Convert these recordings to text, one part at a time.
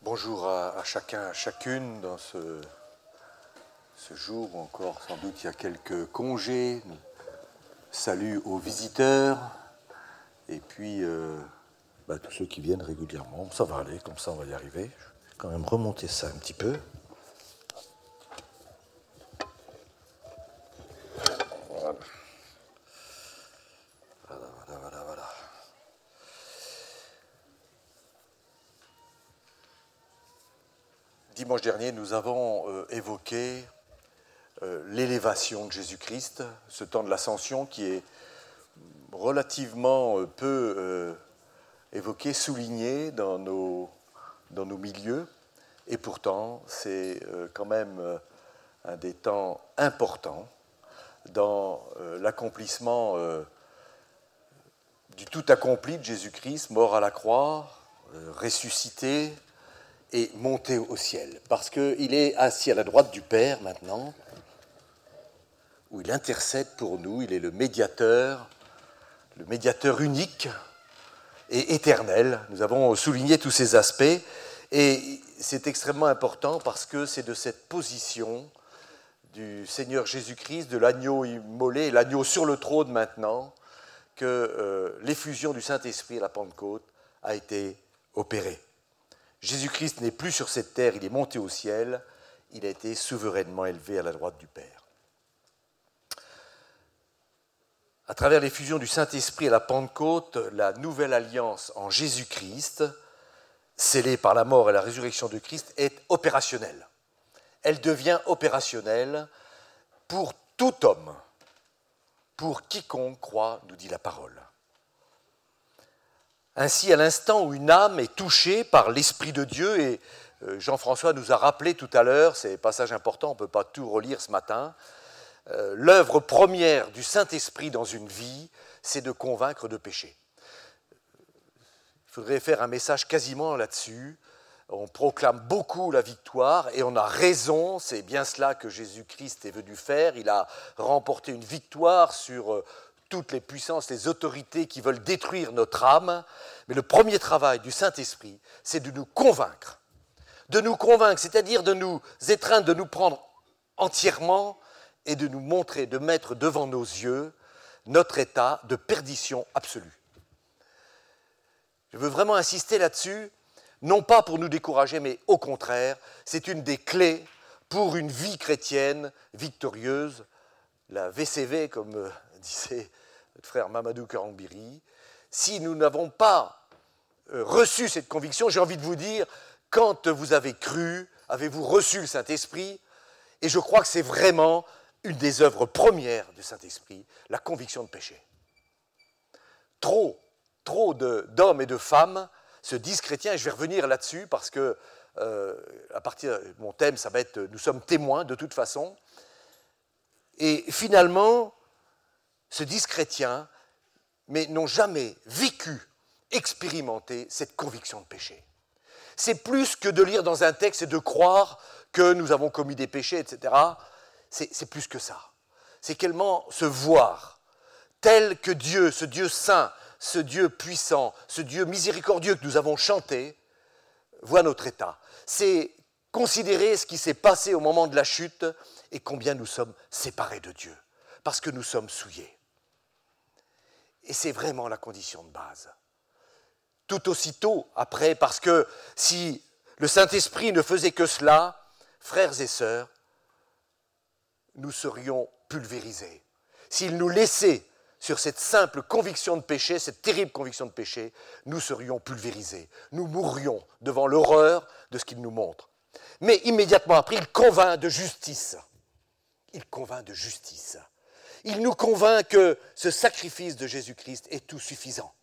Bonjour à chacun, à chacune dans ce jour où encore sans doute il y a quelques congés. Salut aux visiteurs et puis tous ceux qui viennent régulièrement. Ça va aller, comme ça on va y arriver. Je vais quand même remonter ça un petit peu. Voilà. Voilà. Dimanche dernier, nous avons évoqué l'élévation de Jésus-Christ, ce temps de l'ascension qui est relativement peu évoqué, souligné dans nos milieux. Et pourtant, c'est quand même un des temps importants dans l'accomplissement du tout accompli de Jésus-Christ, mort à la croix, ressuscité et monté au ciel. Parce qu'il est assis à la droite du Père maintenant, où il intercède pour nous, il est le médiateur unique et éternel. Nous avons souligné tous ces aspects et c'est extrêmement important parce que c'est de cette position du Seigneur Jésus-Christ, de l'agneau immolé, l'agneau sur le trône maintenant, que l'effusion du Saint-Esprit à la Pentecôte a été opérée. Jésus-Christ n'est plus sur cette terre, il est monté au ciel, il a été souverainement élevé à la droite du Père. À travers l'effusion du Saint-Esprit à la Pentecôte, la nouvelle alliance en Jésus-Christ, scellée par la mort et la résurrection de Christ, est opérationnelle. Elle devient opérationnelle pour tout homme, pour quiconque croit, nous dit la parole. Ainsi, à l'instant où une âme est touchée par l'Esprit de Dieu, et Jean-François nous a rappelé tout à l'heure, c'est un passage important, on ne peut pas tout relire ce matin, l'œuvre première du Saint-Esprit dans une vie, c'est de convaincre de péché. Il faudrait faire un message quasiment là-dessus. On proclame beaucoup la victoire et on a raison, c'est bien cela que Jésus-Christ est venu faire. Il a remporté une victoire sur toutes les puissances, les autorités qui veulent détruire notre âme. Mais le premier travail du Saint-Esprit, c'est de nous convaincre. De nous convaincre, c'est-à-dire de nous étreindre, de nous prendre entièrement et de nous montrer, de mettre devant nos yeux notre état de perdition absolue. Je veux vraiment insister là-dessus, non pas pour nous décourager, mais au contraire, c'est une des clés pour une vie chrétienne victorieuse. La VCV, comme disait notre frère Mamadou Karambiri, si nous n'avons pas reçu cette conviction, j'ai envie de vous dire, quand vous avez cru, avez-vous reçu le Saint-Esprit? Et je crois que c'est vraiment une des œuvres premières du Saint-Esprit, la conviction de péché. Trop d'hommes et de femmes se disent chrétiens, et je vais revenir là-dessus parce que à partir de mon thème, ça va être « Nous sommes témoins de toute façon ». Et finalement, se disent chrétiens, mais n'ont jamais vécu, expérimenté cette conviction de péché. C'est plus que de lire dans un texte et de croire que nous avons commis des péchés, etc. C'est plus que ça. C'est tellement se voir tel que Dieu, ce Dieu saint, ce Dieu puissant, ce Dieu miséricordieux que nous avons chanté, voit notre état. C'est considérer ce qui s'est passé au moment de la chute et combien nous sommes séparés de Dieu, parce que nous sommes souillés. Et c'est vraiment la condition de base. Tout aussitôt après, parce que si le Saint-Esprit ne faisait que cela, frères et sœurs, nous serions pulvérisés. S'il nous laissait sur cette simple conviction de péché, cette terrible conviction de péché, nous serions pulvérisés. Nous mourrions devant l'horreur de ce qu'il nous montre. Mais immédiatement après, il convainc de justice. Il convainc de justice. Il nous convainc que ce sacrifice de Jésus-Christ est tout suffisant.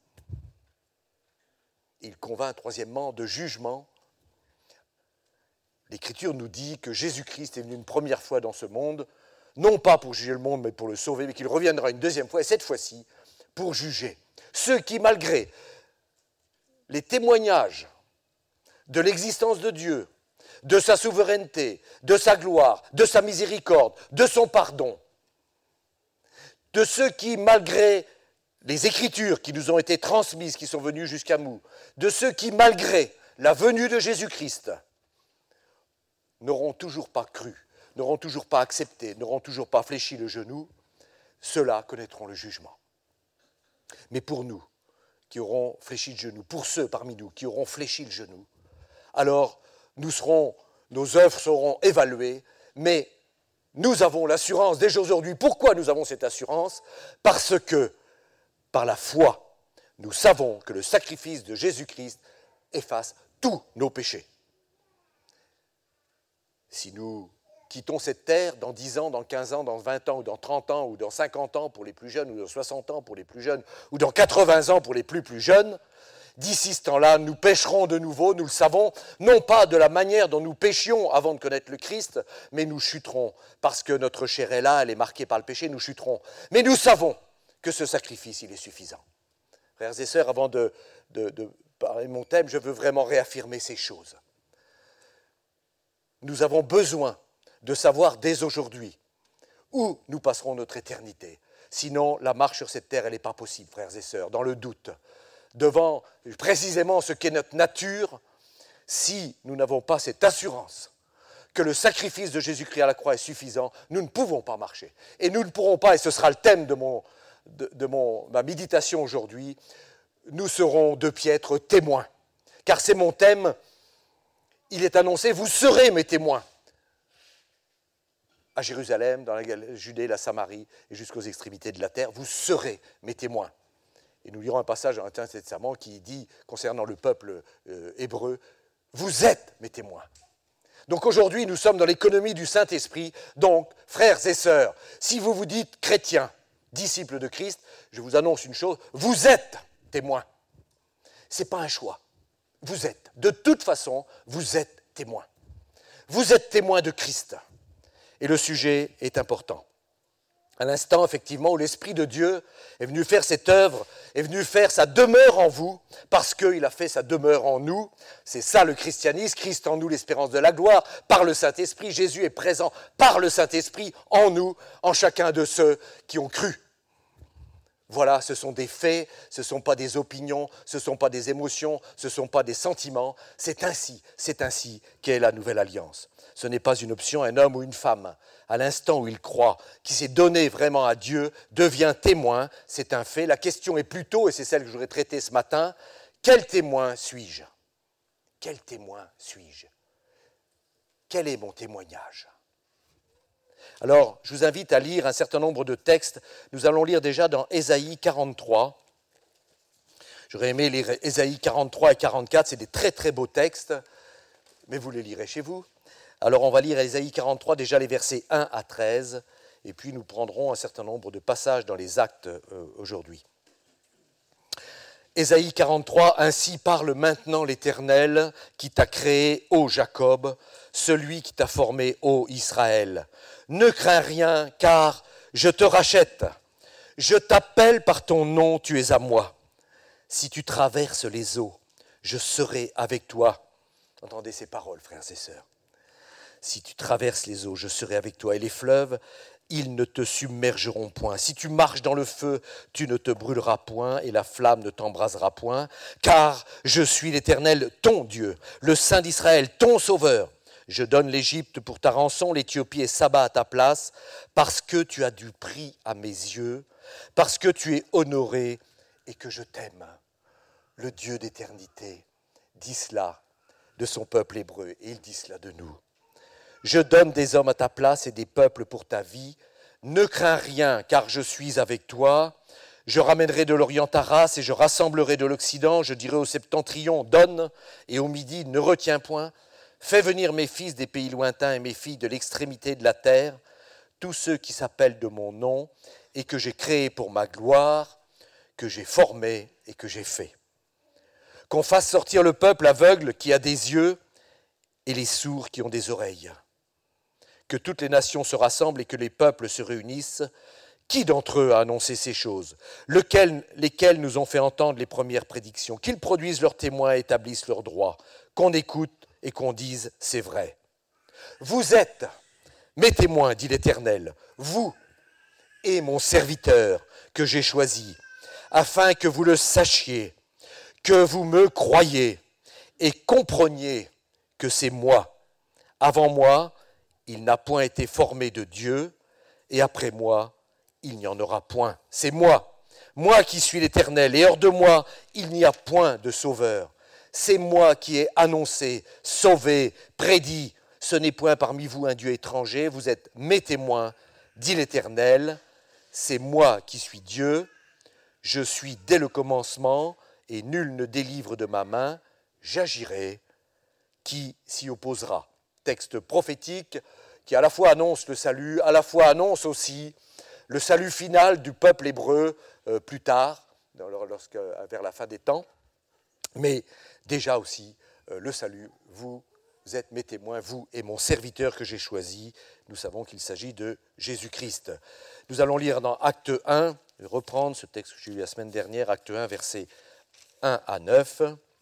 Il convainc, troisièmement, de jugement. L'Écriture nous dit que Jésus-Christ est venu une première fois dans ce monde, non pas pour juger le monde, mais pour le sauver, mais qu'il reviendra une deuxième fois, et cette fois-ci, pour juger ceux qui, malgré les témoignages de l'existence de Dieu, de sa souveraineté, de sa gloire, de sa miséricorde, de son pardon, de ceux qui, malgré les Écritures qui nous ont été transmises, qui sont venues jusqu'à nous, de ceux qui, malgré la venue de Jésus-Christ, n'auront toujours pas cru, n'auront toujours pas accepté, n'auront toujours pas fléchi le genou, ceux-là connaîtront le jugement. Mais pour nous, qui auront fléchi le genou, pour ceux parmi nous qui auront fléchi le genou, alors nos œuvres seront évaluées, mais nous avons l'assurance dès aujourd'hui. Pourquoi nous avons cette assurance ? Parce que, par la foi, nous savons que le sacrifice de Jésus-Christ efface tous nos péchés. Si nous quittons cette terre dans 10 ans, dans 15 ans, dans 20 ans, ou dans 30 ans, ou dans 50 ans pour les plus jeunes, ou dans 60 ans pour les plus jeunes, ou dans 80 ans pour les plus jeunes, d'ici ce temps-là, nous pécherons de nouveau, nous le savons, non pas de la manière dont nous péchions avant de connaître le Christ, mais nous chuterons, parce que notre chair est là, elle est marquée par le péché, nous chuterons. Mais nous savons que ce sacrifice, il est suffisant. Frères et sœurs, avant de parler de mon thème, je veux vraiment réaffirmer ces choses. Nous avons besoin de savoir dès aujourd'hui où nous passerons notre éternité. Sinon, la marche sur cette terre, elle n'est pas possible, frères et sœurs, dans le doute. Devant précisément ce qu'est notre nature, si nous n'avons pas cette assurance que le sacrifice de Jésus-Christ à la croix est suffisant, nous ne pouvons pas marcher. Et nous ne pourrons pas, et ce sera le thème de ma méditation aujourd'hui, nous serons de piètres témoins. Car c'est mon thème, il est annoncé, vous serez mes témoins. À Jérusalem, dans la Judée, la Samarie et jusqu'aux extrémités de la terre, vous serez mes témoins. Et nous lirons un passage dans l'Ancien Testament qui dit, concernant le peuple hébreu, vous êtes mes témoins. Donc aujourd'hui, nous sommes dans l'économie du Saint-Esprit. Donc, frères et sœurs, si vous vous dites chrétiens, disciples de Christ, je vous annonce une chose, vous êtes témoins. Ce n'est pas un choix. Vous êtes. De toute façon, vous êtes témoins. Vous êtes témoins de Christ. Et le sujet est important. À l'instant, effectivement, où l'Esprit de Dieu est venu faire cette œuvre, est venu faire sa demeure en vous, parce qu'il a fait sa demeure en nous. C'est ça le christianisme, Christ en nous, l'espérance de la gloire, par le Saint-Esprit. Jésus est présent par le Saint-Esprit en nous, en chacun de ceux qui ont cru. Voilà, ce sont des faits, ce ne sont pas des opinions, ce ne sont pas des émotions, ce ne sont pas des sentiments. C'est ainsi qu'est la nouvelle alliance. Ce n'est pas une option, un homme ou une femme, à l'instant où il croit, qui s'est donné vraiment à Dieu, devient témoin, c'est un fait. La question est plutôt, et c'est celle que je voudrais traiter ce matin, quel témoin suis-je ? Quel témoin suis-je ? Quel est mon témoignage ? Alors, je vous invite à lire un certain nombre de textes. Nous allons lire déjà dans Ésaïe 43. J'aurais aimé lire Ésaïe 43 et 44, c'est des très très beaux textes, mais vous les lirez chez vous. Alors on va lire Ésaïe 43, déjà les versets 1 à 13, et puis nous prendrons un certain nombre de passages dans les actes aujourd'hui. Ésaïe 43, ainsi parle maintenant l'Éternel qui t'a créé, ô Jacob, celui qui t'a formé, ô Israël. Ne crains rien, car je te rachète. Je t'appelle par ton nom, tu es à moi. Si tu traverses les eaux, je serai avec toi. Entendez ces paroles, frères et sœurs. Si tu traverses les eaux, je serai avec toi. Et les fleuves, ils ne te submergeront point. Si tu marches dans le feu, tu ne te brûleras point et la flamme ne t'embrasera point. Car je suis l'Éternel, ton Dieu, le Saint d'Israël, ton Sauveur. Je donne l'Égypte pour ta rançon, l'Éthiopie et Saba à ta place, parce que tu as du prix à mes yeux, parce que tu es honoré et que je t'aime. Le Dieu d'éternité dit cela de son peuple hébreu, et il dit cela de nous. Je donne des hommes à ta place et des peuples pour ta vie. Ne crains rien, car je suis avec toi. Je ramènerai de l'Orient ta race et je rassemblerai de l'Occident. Je dirai au septentrion, donne, et au midi, ne retiens point. Fais venir mes fils des pays lointains et mes filles de l'extrémité de la terre, tous ceux qui s'appellent de mon nom et que j'ai créés pour ma gloire, que j'ai formés et que j'ai fait. Qu'on fasse sortir le peuple aveugle qui a des yeux et les sourds qui ont des oreilles. Que toutes les nations se rassemblent et que les peuples se réunissent. Qui d'entre eux a annoncé ces choses ? Lesquels nous ont fait entendre les premières prédictions ? Qu'ils produisent leurs témoins et établissent leurs droits. Qu'on écoute et qu'on dise c'est vrai. Vous êtes mes témoins, dit l'Éternel, vous et mon serviteur que j'ai choisi, afin que vous le sachiez, que vous me croyez et compreniez que c'est moi. Avant moi, il n'a point été formé de Dieu, et après moi, il n'y en aura point. C'est moi, moi qui suis l'Éternel, et hors de moi, il n'y a point de sauveur. C'est moi qui ai annoncé, sauvé, prédit. Ce n'est point parmi vous un Dieu étranger, vous êtes mes témoins, dit l'Éternel. C'est moi qui suis Dieu, je suis dès le commencement, et nul ne délivre de ma main, j'agirai, qui s'y opposera. Texte prophétique qui à la fois annonce le salut, à la fois annonce aussi le salut final du peuple hébreu plus tard, vers la fin des temps, mais déjà aussi le salut, vous êtes mes témoins, vous et mon serviteur que j'ai choisi. Nous savons qu'il s'agit de Jésus-Christ. Nous allons lire dans Acte 1, reprendre ce texte que j'ai lu la semaine dernière, Acte 1, versets 1 à 9.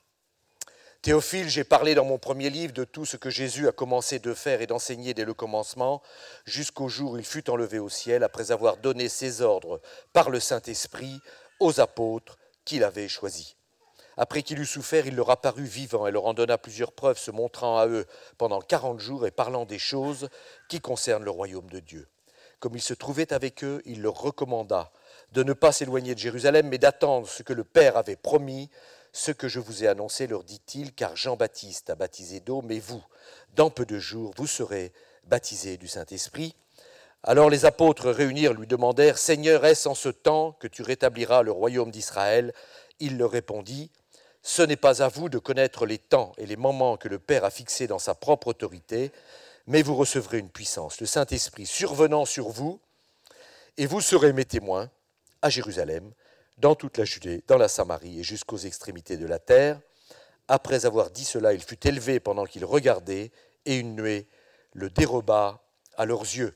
Théophile, j'ai parlé dans mon premier livre de tout ce que Jésus a commencé de faire et d'enseigner dès le commencement, jusqu'au jour où il fut enlevé au ciel, après avoir donné ses ordres par le Saint-Esprit aux apôtres qu'il avait choisis. Après qu'il eut souffert, il leur apparut vivant et leur en donna plusieurs preuves, se montrant à eux pendant 40 jours et parlant des choses qui concernent le royaume de Dieu. Comme il se trouvait avec eux, il leur recommanda de ne pas s'éloigner de Jérusalem, mais d'attendre ce que le Père avait promis. Ce que je vous ai annoncé, leur dit-il, car Jean-Baptiste a baptisé d'eau, mais vous, dans peu de jours, vous serez baptisés du Saint-Esprit. Alors les apôtres réunirent lui demandèrent, Seigneur, est-ce en ce temps que tu rétabliras le royaume d'Israël ? Il leur répondit, ce n'est pas à vous de connaître les temps et les moments que le Père a fixés dans sa propre autorité, mais vous recevrez une puissance, le Saint-Esprit survenant sur vous, et vous serez mes témoins à Jérusalem, dans toute la Judée, dans la Samarie et jusqu'aux extrémités de la terre. Après avoir dit cela, il fut élevé pendant qu'il regardait, et une nuée le déroba à leurs yeux.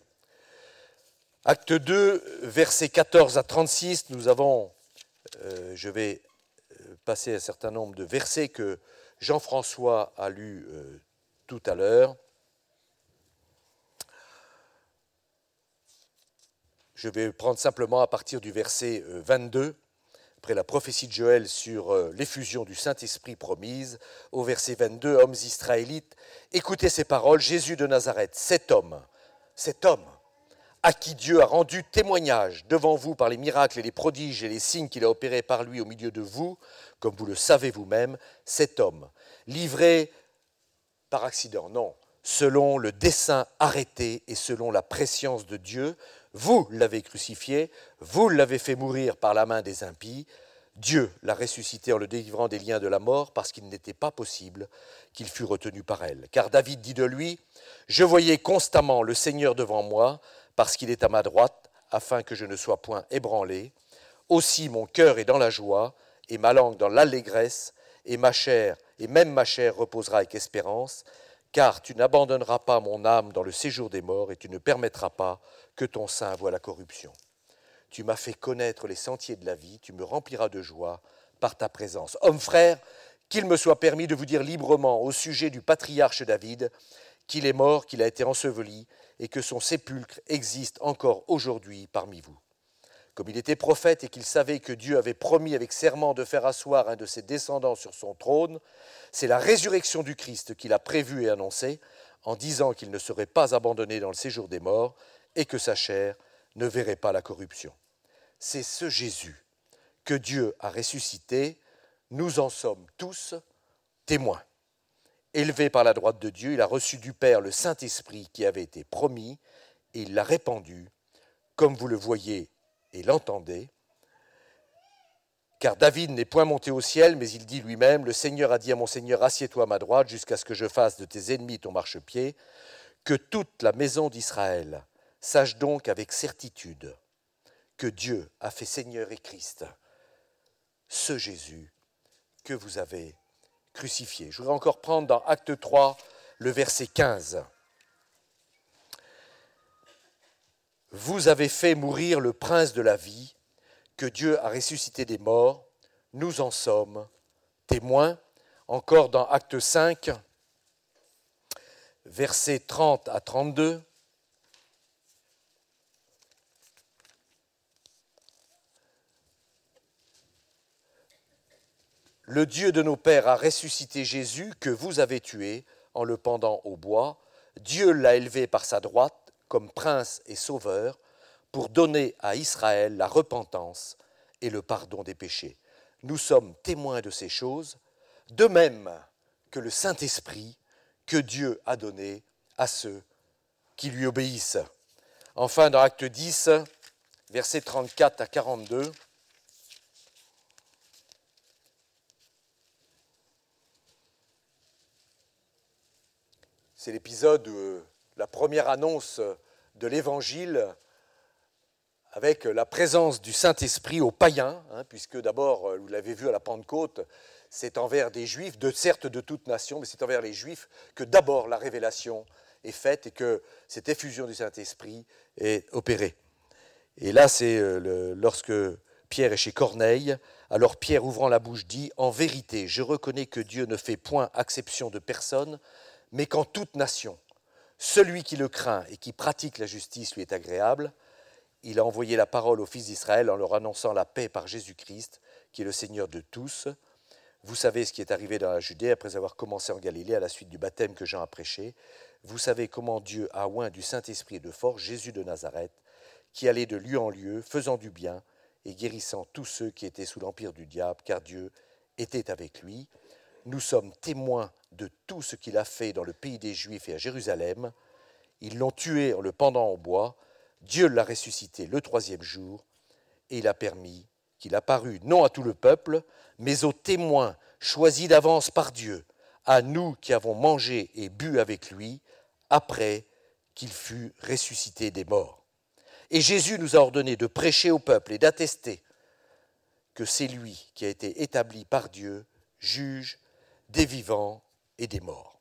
Acte 2, versets 14 à 36, nous avons, je vais passer un certain nombre de versets que Jean-François a lus tout à l'heure. Je vais prendre simplement à partir du verset 22, après la prophétie de Joël sur l'effusion du Saint-Esprit promise, au verset 22, hommes israélites, écoutez ces paroles, Jésus de Nazareth, cet homme, à qui Dieu a rendu témoignage devant vous par les miracles et les prodiges et les signes qu'il a opérés par lui au milieu de vous, comme vous le savez vous-même, cet homme, livré par accident, non, selon le dessein arrêté et selon la prescience de Dieu, vous l'avez crucifié, vous l'avez fait mourir par la main des impies, Dieu l'a ressuscité en le délivrant des liens de la mort parce qu'il n'était pas possible qu'il fût retenu par elle. Car David dit de lui, « Je voyais constamment le Seigneur devant moi, parce qu'il est à ma droite, afin que je ne sois point ébranlé. Aussi mon cœur est dans la joie, et ma langue dans l'allégresse, et même ma chair reposera avec espérance, car tu n'abandonneras pas mon âme dans le séjour des morts, et tu ne permettras pas que ton sein voie la corruption. Tu m'as fait connaître les sentiers de la vie, tu me rempliras de joie par ta présence. Hommes frères, qu'il me soit permis de vous dire librement au sujet du patriarche David, qu'il est mort, qu'il a été enseveli, et que son sépulcre existe encore aujourd'hui parmi vous. Comme il était prophète et qu'il savait que Dieu avait promis avec serment de faire asseoir un de ses descendants sur son trône, c'est la résurrection du Christ qu'il a prévue et annoncée, en disant qu'il ne serait pas abandonné dans le séjour des morts, et que sa chair ne verrait pas la corruption. C'est ce Jésus que Dieu a ressuscité, nous en sommes tous témoins. Élevé par la droite de Dieu, il a reçu du Père le Saint-Esprit qui avait été promis, et il l'a répandu, comme vous le voyez et l'entendez. Car David n'est point monté au ciel, mais il dit lui-même, « Le Seigneur a dit à mon Seigneur, assieds-toi à ma droite, jusqu'à ce que je fasse de tes ennemis ton marchepied. » Que toute la maison d'Israël sache donc avec certitude que Dieu a fait Seigneur et Christ, ce Jésus que vous avez crucifié. Je voudrais encore prendre dans Acte 3 le verset 15. Vous avez fait mourir le prince de la vie, que Dieu a ressuscité des morts, nous en sommes témoins. Encore dans Acte 5, versets 30 à 32. Le Dieu de nos pères a ressuscité Jésus que vous avez tué en le pendant au bois. Dieu l'a élevé par sa droite comme prince et sauveur pour donner à Israël la repentance et le pardon des péchés. Nous sommes témoins de ces choses, de même que le Saint-Esprit que Dieu a donné à ceux qui lui obéissent. Enfin, dans Acte 10, versets 34 à 42, c'est l'épisode de la première annonce de l'Évangile avec la présence du Saint-Esprit aux païens, puisque d'abord, vous l'avez vu à la Pentecôte, c'est envers des Juifs, certes de toute nation, mais c'est envers les Juifs que d'abord la révélation est faite et que cette effusion du Saint-Esprit est opérée. Et là, c'est lorsque Pierre est chez Corneille, alors Pierre, ouvrant la bouche, dit « En vérité, je reconnais que Dieu ne fait point exception de personne, mais qu'en toute nation, celui qui le craint et qui pratique la justice lui est agréable. Il a envoyé la parole aux fils d'Israël en leur annonçant la paix par Jésus-Christ, qui est le Seigneur de tous. Vous savez ce qui est arrivé dans la Judée après avoir commencé en Galilée à la suite du baptême que Jean a prêché. Vous savez comment Dieu a oint du Saint-Esprit et de force Jésus de Nazareth, qui allait de lieu en lieu, faisant du bien et guérissant tous ceux qui étaient sous l'empire du diable, car Dieu était avec lui. Nous sommes témoins de tout ce qu'il a fait dans le pays des Juifs et à Jérusalem. Ils l'ont tué en le pendant au bois. Dieu l'a ressuscité le 3e jour et il a permis qu'il apparût non à tout le peuple, mais aux témoins choisis d'avance par Dieu, à nous qui avons mangé et bu avec lui après qu'il fut ressuscité des morts. Et Jésus nous a ordonné de prêcher au peuple et d'attester que c'est lui qui a été établi par Dieu, juge des vivants et des morts.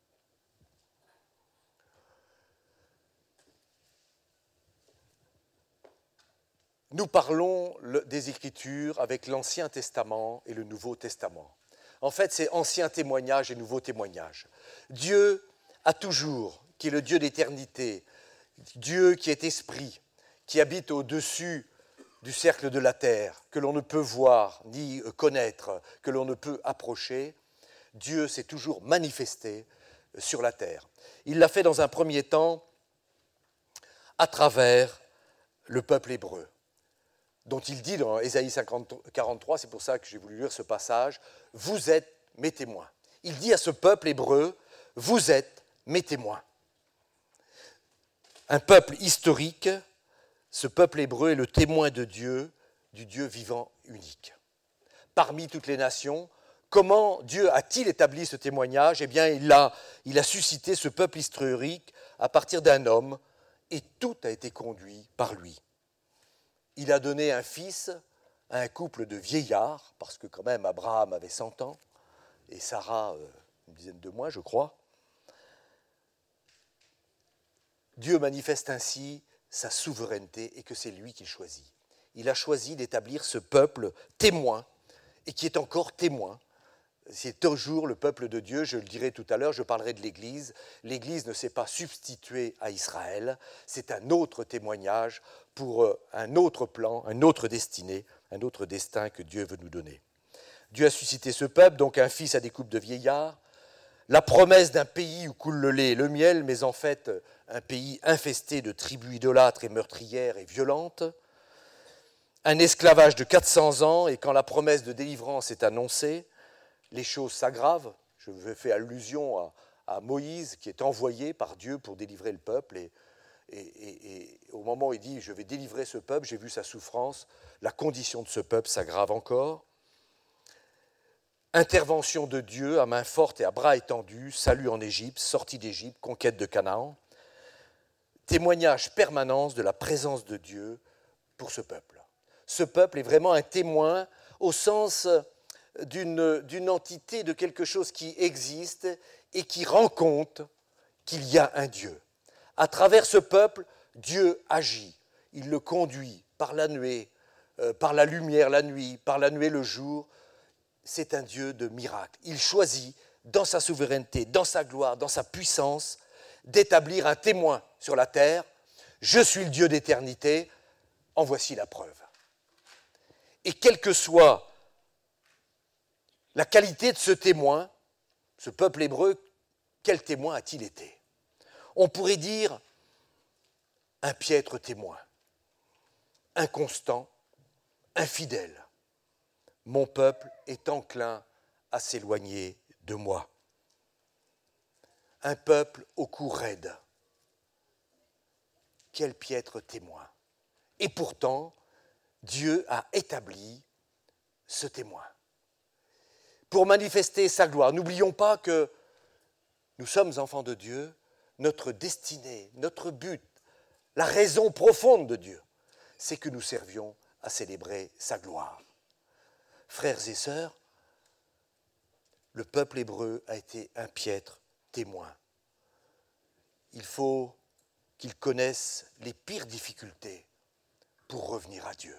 Nous parlons des Écritures avec l'Ancien Testament et le Nouveau Testament. En fait, c'est ancien témoignage et nouveau témoignage. Dieu a toujours, qui est le Dieu d'éternité, Dieu qui est esprit, qui habite au-dessus du cercle de la terre, que l'on ne peut voir ni connaître, que l'on ne peut approcher, Dieu s'est toujours manifesté sur la terre. Il l'a fait dans un premier temps à travers le peuple hébreu, dont il dit dans Ésaïe 43, c'est pour ça que j'ai voulu lire ce passage, « Vous êtes mes témoins ». Il dit à ce peuple hébreu, « Vous êtes mes témoins ». Un peuple historique, ce peuple hébreu est le témoin de Dieu, du Dieu vivant unique. Parmi toutes les nations, comment Dieu a-t-il établi ce témoignage ? Eh bien, il a suscité ce peuple historique à partir d'un homme, et tout a été conduit par lui. Il a donné un fils à un couple de vieillards, parce que quand même Abraham avait 100 ans, et Sarah une dizaine de mois, je crois. Dieu manifeste ainsi sa souveraineté et que c'est lui qui choisit. Il a choisi d'établir ce peuple témoin, et qui est encore témoin. C'est toujours le peuple de Dieu, je le dirai tout à l'heure, je parlerai de l'Église. L'Église ne s'est pas substituée à Israël, c'est un autre témoignage pour un autre plan, une autre destinée, un autre destin que Dieu veut nous donner. Dieu a suscité ce peuple, donc un fils à des couples de vieillards, la promesse d'un pays où coule le lait et le miel, mais en fait un pays infesté de tribus idolâtres et meurtrières et violentes, un esclavage de 400 ans, et quand la promesse de délivrance est annoncée, les choses s'aggravent. Je fais allusion à Moïse qui est envoyé par Dieu pour délivrer le peuple, et au moment où il dit « je vais délivrer ce peuple », j'ai vu sa souffrance, la condition de ce peuple s'aggrave encore. Intervention de Dieu à main forte et à bras étendus, salut en Égypte, sortie d'Égypte, conquête de Canaan. Témoignage permanent de la présence de Dieu pour ce peuple. Ce peuple est vraiment un témoin au sens d'une entité, de quelque chose qui existe et qui rend compte qu'il y a un Dieu. À travers ce peuple, Dieu agit. Il le conduit par la nuée, par la lumière la nuit, par la nuée le jour. C'est un Dieu de miracles. Il choisit, dans sa souveraineté, dans sa gloire, dans sa puissance, d'établir un témoin sur la terre. Je suis le Dieu d'éternité, en voici la preuve. Et quelle que soit la qualité de ce témoin, ce peuple hébreu, quel témoin a-t-il été? On pourrait dire un piètre témoin, inconstant, infidèle. Mon peuple est enclin à s'éloigner de moi. Un peuple au cou raide. Quel piètre témoin. Et pourtant, Dieu a établi ce témoin. Pour manifester sa gloire, n'oublions pas que nous sommes enfants de Dieu, notre destinée, notre but, la raison profonde de Dieu, c'est que nous servions à célébrer sa gloire. Frères et sœurs, le peuple hébreu a été un piètre témoin. Il faut qu'il connaisse les pires difficultés pour revenir à Dieu.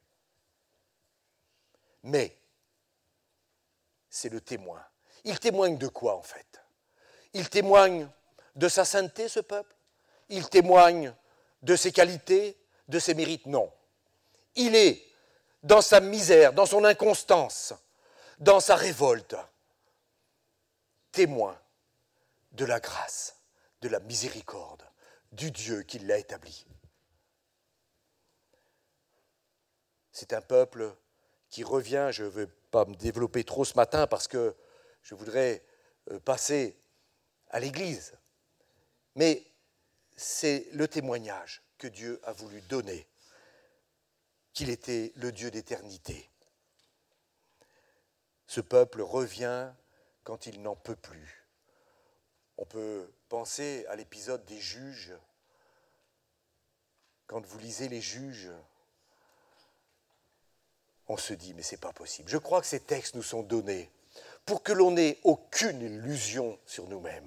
Mais c'est le témoin. Il témoigne de quoi en fait? Il témoigne de sa sainteté, ce peuple? Il témoigne de ses qualités, de ses mérites? Non. Il est dans sa misère, dans son inconstance, dans sa révolte, témoin de la grâce, de la miséricorde, du Dieu qui l'a établi. C'est un peuple qui revient, je ne vais pas me développer trop ce matin parce que je voudrais passer à l'Église, mais c'est le témoignage que Dieu a voulu donner, qu'il était le Dieu d'éternité. Ce peuple revient quand il n'en peut plus. On peut penser à l'épisode des juges. Quand vous lisez les juges, on se dit, mais ce n'est pas possible. Je crois que ces textes nous sont donnés pour que l'on n'ait aucune illusion sur nous-mêmes.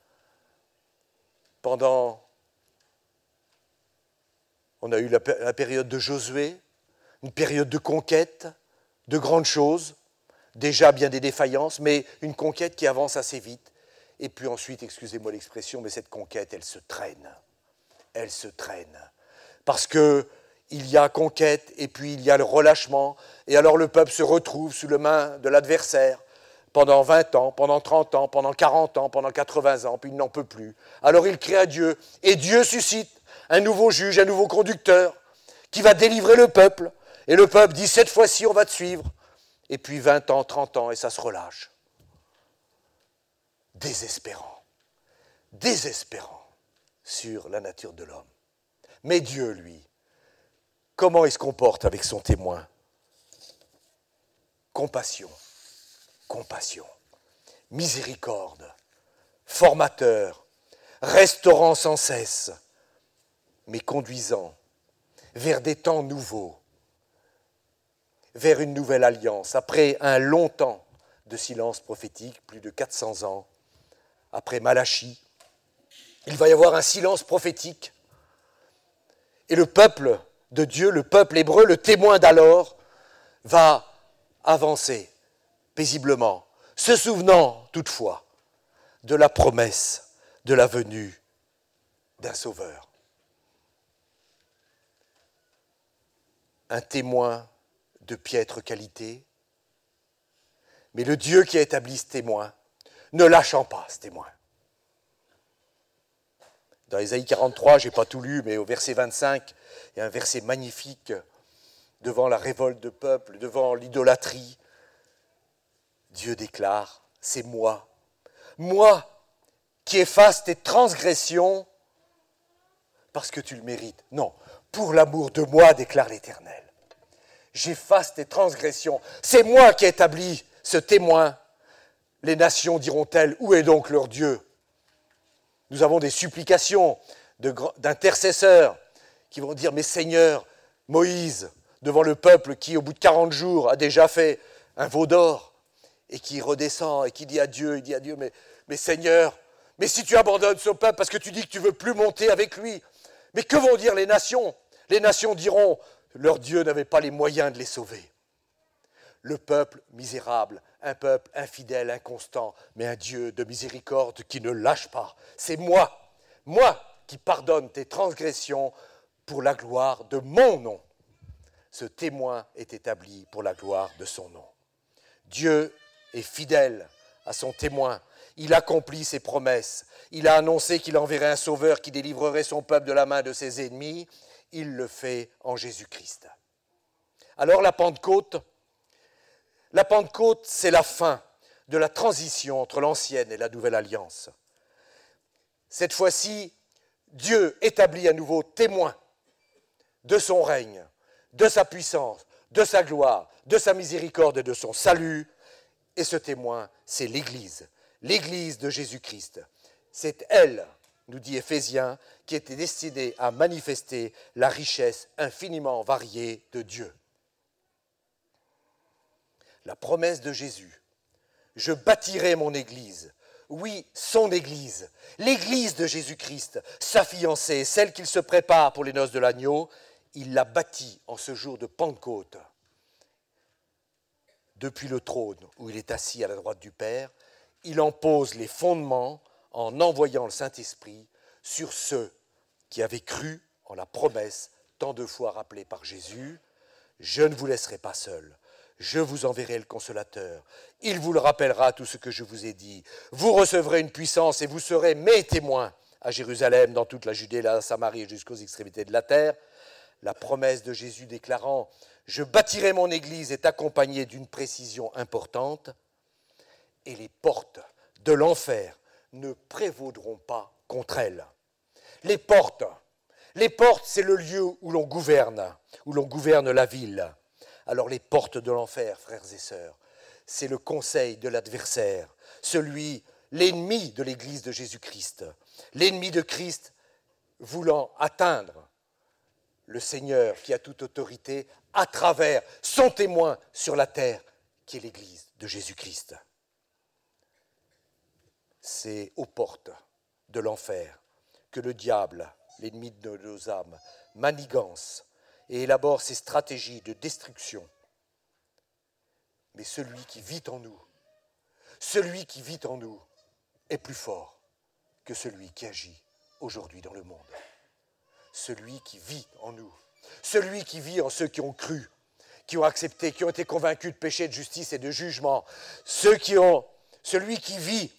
On a eu la période de Josué, une période de conquête, de grandes choses, déjà bien des défaillances, mais une conquête qui avance assez vite. Et puis ensuite, excusez-moi l'expression, mais cette conquête, elle se traîne. Elle se traîne. Parce qu'il y a conquête et puis il y a le relâchement. Et alors le peuple se retrouve sous la main de l'adversaire pendant 20 ans, pendant 30 ans, pendant 40 ans, pendant 80 ans, puis il n'en peut plus. Alors il crie à Dieu, et Dieu suscite un nouveau juge, un nouveau conducteur, qui va délivrer le peuple. Et le peuple dit, cette fois-ci, on va te suivre. Et puis 20 ans, 30 ans, et ça se relâche. Désespérant. Désespérant sur la nature de l'homme. Mais Dieu, lui, comment il se comporte avec son témoin? Compassion, compassion, miséricorde, formateur, restaurant sans cesse, mais conduisant vers des temps nouveaux, vers une nouvelle alliance, après un long temps de silence prophétique, plus de 400 ans, après Malachie, il va y avoir un silence prophétique, et le peuple de Dieu, le peuple hébreu, le témoin d'alors, va avancer paisiblement, se souvenant toutefois de la promesse de la venue d'un sauveur. Un témoin de piètre qualité, mais le Dieu qui a établi ce témoin, ne lâchant pas ce témoin. Dans Ésaïe 43, je n'ai pas tout lu, mais au verset 25, il y a un verset magnifique devant la révolte de peuple, devant l'idolâtrie. Dieu déclare, c'est moi qui efface tes transgressions parce que tu le mérites. Non, pour l'amour de moi, déclare l'Éternel. J'efface tes transgressions. C'est moi qui ai établi ce témoin. Les nations diront-elles, où est donc leur Dieu? Nous avons des supplications d'intercesseurs qui vont dire, mais Seigneur, Moïse, devant le peuple qui, au bout de 40 jours, a déjà fait un veau d'or, et qui redescend et qui dit à Dieu, mais Seigneur, mais si tu abandonnes ce peuple parce que tu dis que tu ne veux plus monter avec lui, mais que vont dire les nations? Les nations diront, leur Dieu n'avait pas les moyens de les sauver. Le peuple misérable, un peuple infidèle, inconstant, mais un Dieu de miséricorde qui ne lâche pas. C'est moi qui pardonne tes transgressions pour la gloire de mon nom. Ce témoin est établi pour la gloire de son nom. Dieu est fidèle à son témoin. Il accomplit ses promesses. Il a annoncé qu'il enverrait un sauveur qui délivrerait son peuple de la main de ses ennemis. Il le fait en Jésus-Christ. Alors la Pentecôte, c'est la fin de la transition entre l'ancienne et la nouvelle alliance. Cette fois-ci, Dieu établit à nouveau témoin de son règne, de sa puissance, de sa gloire, de sa miséricorde et de son salut. Et ce témoin, c'est l'Église de Jésus-Christ. C'est elle, nous dit Éphésiens, qui était destinée à manifester la richesse infiniment variée de Dieu. La promesse de Jésus, je bâtirai mon Église. Oui, son Église, l'Église de Jésus-Christ, sa fiancée, celle qu'il se prépare pour les noces de l'agneau, il l'a bâtie en ce jour de Pentecôte. Depuis le trône où il est assis à la droite du Père, il en pose les fondements en envoyant le Saint-Esprit sur ceux qui avaient cru en la promesse tant de fois rappelée par Jésus. Je ne vous laisserai pas seul. Je vous enverrai le Consolateur. Il vous le rappellera tout ce que je vous ai dit. Vous recevrez une puissance et vous serez mes témoins à Jérusalem, dans toute la Judée, la Samarie et jusqu'aux extrémités de la terre. La promesse de Jésus déclarant « Je bâtirai mon Église » est accompagnée d'une précision importante. Et les portes de l'enfer ne prévaudront pas contre elle. Les portes, c'est le lieu où l'on gouverne la ville. Alors les portes de l'enfer, frères et sœurs, c'est le conseil de l'adversaire, l'ennemi de l'Église de Jésus-Christ, l'ennemi de Christ voulant atteindre le Seigneur qui a toute autorité à travers son témoin sur la terre, qui est l'Église de Jésus-Christ. C'est aux portes de l'enfer que le diable, l'ennemi de nos âmes, manigance et élabore ses stratégies de destruction. Mais celui qui vit en nous est plus fort que celui qui agit aujourd'hui dans le monde. Celui qui vit en nous, celui qui vit en ceux qui ont cru, qui ont accepté, qui ont été convaincus de péché, de justice et de jugement, celui qui vit,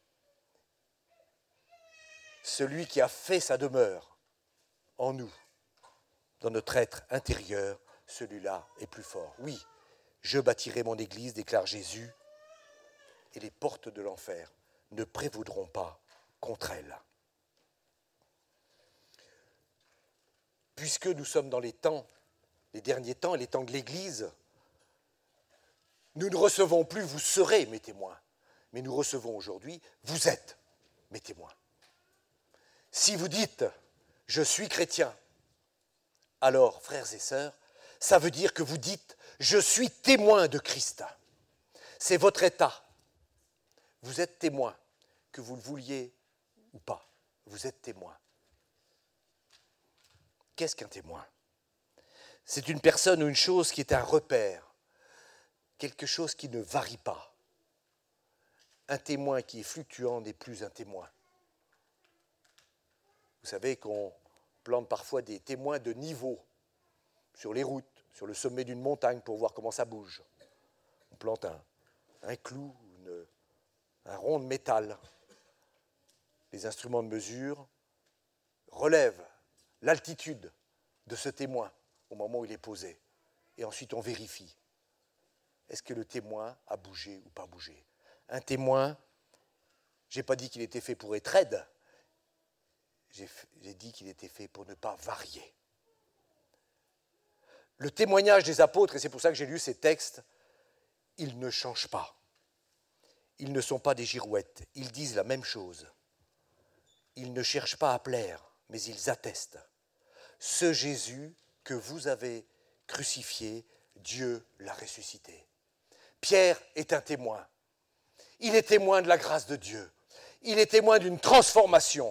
celui qui a fait sa demeure en nous, dans notre être intérieur, celui-là est plus fort. Oui, je bâtirai mon Église, déclare Jésus, et les portes de l'enfer ne prévaudront pas contre elle. Puisque nous sommes dans les derniers temps, et les temps de l'Église, nous ne recevons plus « vous serez mes témoins », mais nous recevons aujourd'hui « vous êtes mes témoins ». Si vous dites « je suis chrétien », alors, frères et sœurs, ça veut dire que vous dites « je suis témoin de Christ ». C'est votre état. Vous êtes témoin, que vous le vouliez ou pas, vous êtes témoin. Qu'est-ce qu'un témoin ? C'est une personne ou une chose qui est un repère, quelque chose qui ne varie pas. Un témoin qui est fluctuant n'est plus un témoin. Vous savez qu'on plante parfois des témoins de niveau sur les routes, sur le sommet d'une montagne pour voir comment ça bouge. On plante un clou, un rond de métal. Les instruments de mesure relèvent l'altitude de ce témoin au moment où il est posé. Et ensuite, on vérifie. Est-ce que le témoin a bougé ou pas bougé ? Un témoin, je n'ai pas dit qu'il était fait pour être raide. J'ai dit qu'il était fait pour ne pas varier. Le témoignage des apôtres, et c'est pour ça que j'ai lu ces textes, ils ne changent pas. Ils ne sont pas des girouettes. Ils disent la même chose. Ils ne cherchent pas à plaire, mais ils attestent. Ce Jésus que vous avez crucifié, Dieu l'a ressuscité. Pierre est un témoin. Il est témoin de la grâce de Dieu. Il est témoin d'une transformation.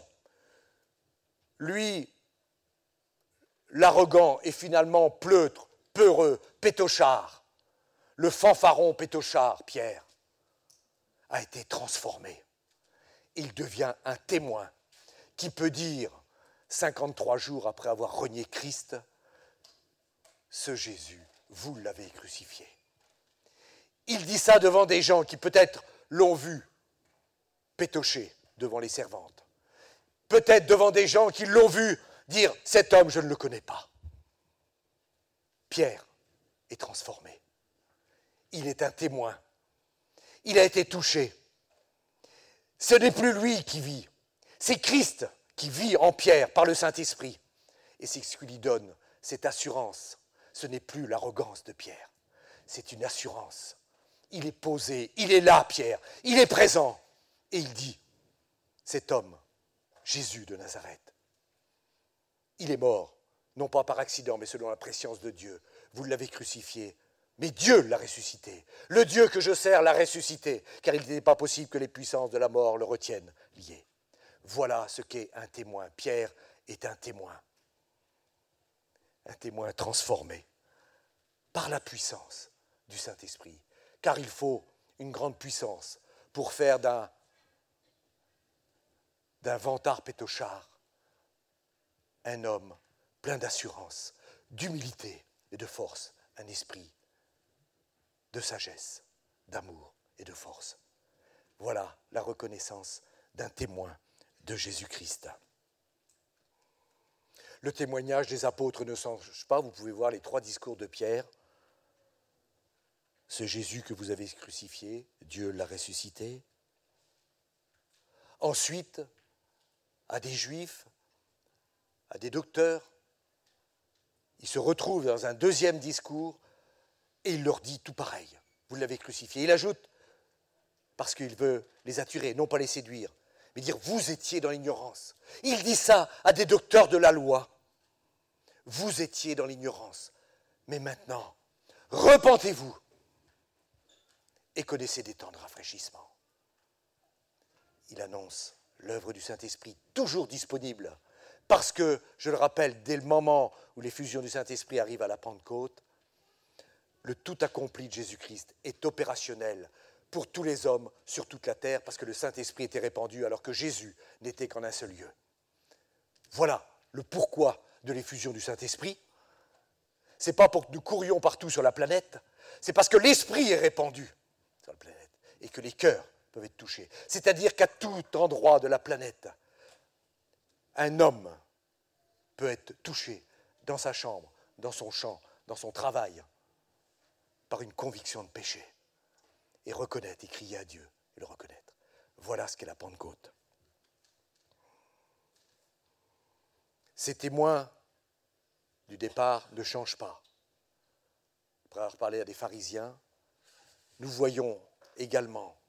Lui, l'arrogant est finalement pleutre, peureux, pétochard. Le fanfaron pétochard, Pierre, a été transformé. Il devient un témoin qui peut dire, 53 jours après avoir renié Christ, ce Jésus, vous l'avez crucifié. Il dit ça devant des gens qui peut-être l'ont vu pétocher devant les servantes. Peut-être devant des gens qui l'ont vu dire « cet homme, je ne le connais pas ». Pierre est transformé. Il est un témoin. Il a été touché. Ce n'est plus lui qui vit. C'est Christ qui vit en Pierre par le Saint-Esprit. Et c'est ce qui lui donne cette assurance. Ce n'est plus l'arrogance de Pierre. C'est une assurance. Il est posé, il est là, Pierre. Il est présent. Et il dit, cet homme, Jésus de Nazareth, il est mort, non pas par accident, mais selon la préscience de Dieu. Vous l'avez crucifié, mais Dieu l'a ressuscité. Le Dieu que je sers l'a ressuscité, car il n'était pas possible que les puissances de la mort le retiennent lié. Voilà ce qu'est un témoin. Pierre est un témoin transformé par la puissance du Saint-Esprit. Car il faut une grande puissance pour faire d'un vantard pétochard un homme plein d'assurance, d'humilité et de force, un esprit de sagesse, d'amour et de force. Voilà la reconnaissance d'un témoin de Jésus-Christ. Le témoignage des apôtres ne change pas, vous pouvez voir les 3 discours de Pierre. Ce Jésus que vous avez crucifié, Dieu l'a ressuscité. Ensuite, à des Juifs, à des docteurs, il se retrouve dans un 2e discours et il leur dit tout pareil. Vous l'avez crucifié. Il ajoute, parce qu'il veut les attirer, non pas les séduire, mais dire vous étiez dans l'ignorance. Il dit ça à des docteurs de la loi. Vous étiez dans l'ignorance, mais maintenant, repentez-vous et connaissez des temps de rafraîchissement. Il annonce l'œuvre du Saint-Esprit toujours disponible, parce que, je le rappelle, dès le moment où l'effusion du Saint-Esprit arrive à la Pentecôte, le tout accompli de Jésus-Christ est opérationnel pour tous les hommes sur toute la terre, parce que le Saint-Esprit était répandu alors que Jésus n'était qu'en un seul lieu. Voilà le pourquoi de l'effusion du Saint-Esprit. Ce n'est pas pour que nous courions partout sur la planète, c'est parce que l'Esprit est répandu sur la planète et que les cœurs peuvent être touchés. C'est-à-dire qu'à tout endroit de la planète, un homme peut être touché dans sa chambre, dans son champ, dans son travail, par une conviction de péché, et reconnaître, et crier à Dieu, et le reconnaître. Voilà ce qu'est la Pentecôte. Ces témoins du départ ne changent pas. Après avoir parlé à des pharisiens, nous voyons également,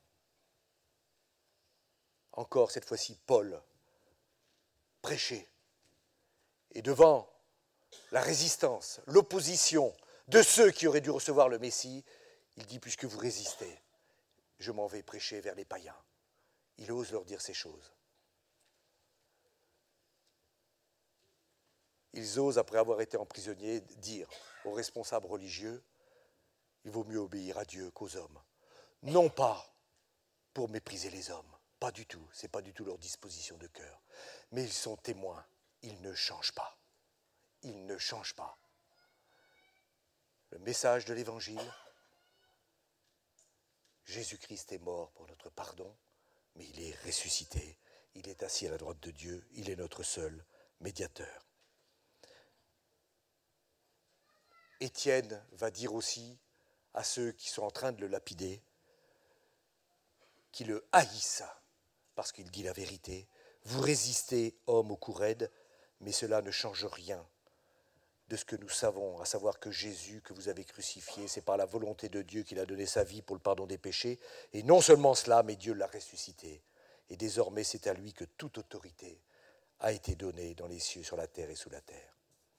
encore cette fois-ci, Paul prêcher. Et devant la résistance, l'opposition de ceux qui auraient dû recevoir le Messie, il dit, puisque vous résistez, je m'en vais prêcher vers les païens. Il ose leur dire ces choses. Ils osent, après avoir été emprisonnés, dire aux responsables religieux, il vaut mieux obéir à Dieu qu'aux hommes. Non pas pour mépriser les hommes, pas du tout, ce n'est pas du tout leur disposition de cœur, mais ils sont témoins, ils ne changent pas. Ils ne changent pas. Le message de l'Évangile, Jésus-Christ est mort pour notre pardon, mais il est ressuscité, il est assis à la droite de Dieu, il est notre seul médiateur. Étienne va dire aussi à ceux qui sont en train de le lapider, qui le haïssent parce qu'il dit la vérité, vous résistez, hommes au cou raide, mais cela ne change rien de ce que nous savons, à savoir que Jésus, que vous avez crucifié, c'est par la volonté de Dieu qu'il a donné sa vie pour le pardon des péchés, et non seulement cela, mais Dieu l'a ressuscité. Et désormais, c'est à lui que toute autorité a été donnée dans les cieux, sur la terre et sous la terre.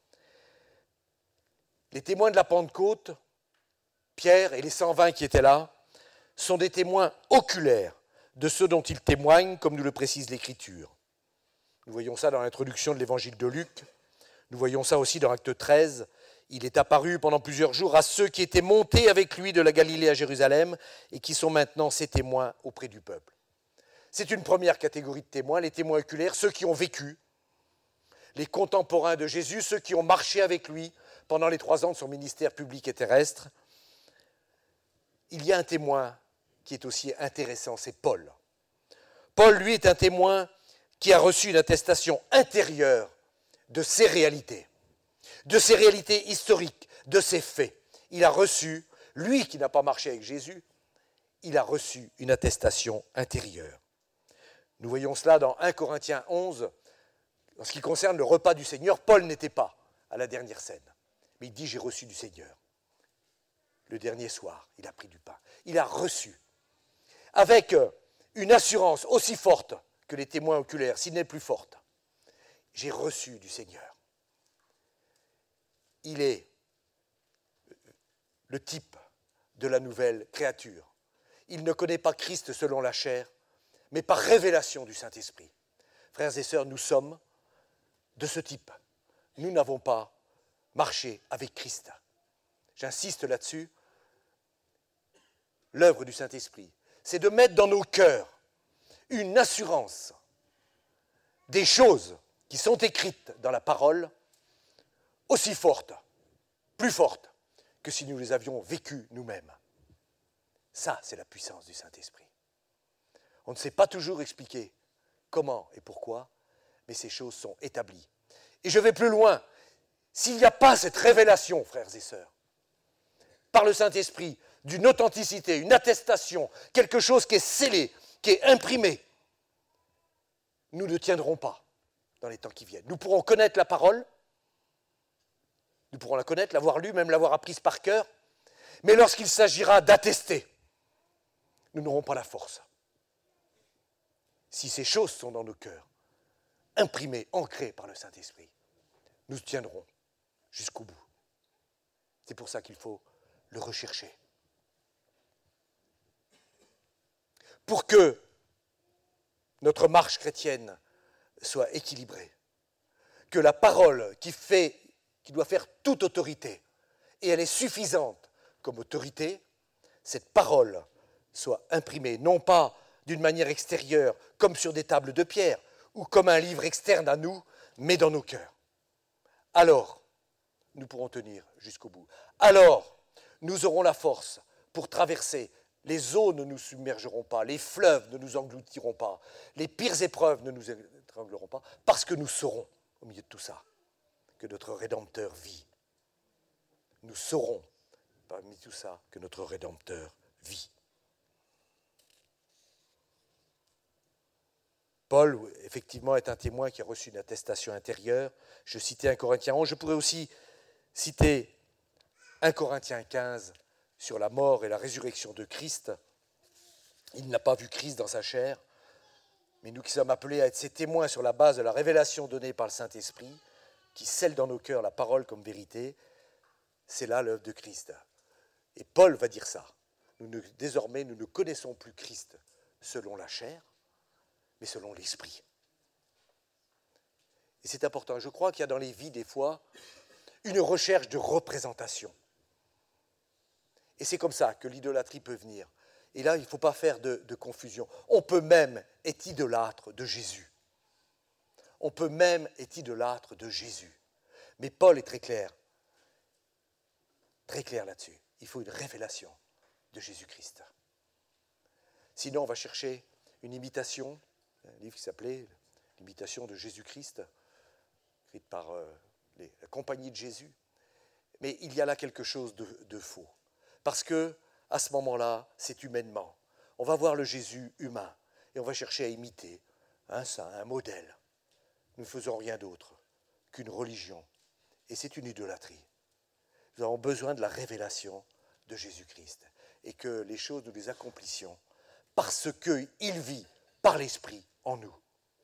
Les témoins de la Pentecôte, Pierre et les 120 qui étaient là, sont des témoins oculaires de ceux dont ils témoignent, comme nous le précise l'Écriture. Nous voyons ça dans l'introduction de l'Évangile de Luc. Nous voyons ça aussi dans Acte 13. Il est apparu pendant plusieurs jours à ceux qui étaient montés avec lui de la Galilée à Jérusalem et qui sont maintenant ses témoins auprès du peuple. C'est une première catégorie de témoins, les témoins oculaires, ceux qui ont vécu, les contemporains de Jésus, ceux qui ont marché avec lui pendant les 3 ans de son ministère public et terrestre. il y a un témoin qui est aussi intéressant, c'est Paul. Paul, lui, est un témoin qui a reçu une attestation intérieure de ses réalités historiques, de ses faits. Il a reçu, lui qui n'a pas marché avec Jésus, il a reçu une attestation intérieure. Nous voyons cela dans 1 Corinthiens 11, en ce qui concerne le repas du Seigneur. Paul n'était pas à la dernière scène, mais il dit « j'ai reçu du Seigneur ». Le dernier soir, il a pris du pain. Il a reçu, avec une assurance aussi forte que les témoins oculaires, s'il n'est plus forte. J'ai reçu du Seigneur. Il est le type de la nouvelle créature. Il ne connaît pas Christ selon la chair, mais par révélation du Saint-Esprit. Frères et sœurs, nous sommes de ce type. Nous n'avons pas marché avec Christ. J'insiste là-dessus. L'œuvre du Saint-Esprit, c'est de mettre dans nos cœurs une assurance des choses qui sont écrites dans la parole aussi forte, plus forte que si nous les avions vécues nous-mêmes. Ça, c'est la puissance du Saint-Esprit. On ne sait pas toujours expliquer comment et pourquoi, mais ces choses sont établies. Et je vais plus loin. S'il n'y a pas cette révélation, frères et sœurs, par le Saint-Esprit, d'une authenticité, une attestation, quelque chose qui est scellé, qui est imprimé, nous ne tiendrons pas dans les temps qui viennent. Nous pourrons connaître la parole, nous pourrons la connaître, l'avoir lue, même l'avoir apprise par cœur, mais lorsqu'il s'agira d'attester, nous n'aurons pas la force. Si ces choses sont dans nos cœurs, imprimées, ancrées par le Saint-Esprit, nous tiendrons jusqu'au bout. C'est pour ça qu'il faut le rechercher. Pour que notre marche chrétienne soit équilibrée, que la parole qui doit faire toute autorité, et elle est suffisante comme autorité, cette parole soit imprimée, non pas d'une manière extérieure, comme sur des tables de pierre, ou comme un livre externe à nous, mais dans nos cœurs. Alors, nous pourrons tenir jusqu'au bout. Alors, nous aurons la force pour traverser. Les eaux ne nous submergeront pas, les fleuves ne nous engloutiront pas, les pires épreuves ne nous étrangleront pas, parce que nous saurons, au milieu de tout ça, que notre Rédempteur vit. Nous saurons, parmi tout ça, que notre Rédempteur vit. Paul, effectivement, est un témoin qui a reçu une attestation intérieure. Je citais 1 Corinthiens 11, je pourrais aussi citer 1 Corinthiens 15, sur la mort et la résurrection de Christ. Il n'a pas vu Christ dans sa chair, mais nous qui sommes appelés à être ses témoins sur la base de la révélation donnée par le Saint-Esprit, qui scelle dans nos cœurs la parole comme vérité, c'est là l'œuvre de Christ. Et Paul va dire ça. Désormais, nous ne connaissons plus Christ selon la chair, mais selon l'Esprit. Et c'est important. Je crois qu'il y a dans les vies, des fois, une recherche de représentation. Et c'est comme ça que l'idolâtrie peut venir. Et là, il ne faut pas faire de confusion. On peut même être idolâtre de Jésus. On peut même être idolâtre de Jésus. Mais Paul est très clair là-dessus. Il faut une révélation de Jésus-Christ. Sinon, on va chercher une imitation, un livre qui s'appelait « L'imitation de Jésus-Christ », écrite par la compagnie de Jésus. Mais il y a là quelque chose de faux. Parce que, à ce moment-là, c'est humainement. On va voir le Jésus humain et on va chercher à imiter un saint, un modèle. Nous ne faisons rien d'autre qu'une religion. Et c'est une idolâtrie. Nous avons besoin de la révélation de Jésus-Christ et que les choses, nous les accomplissions parce qu'il vit par l'Esprit en nous.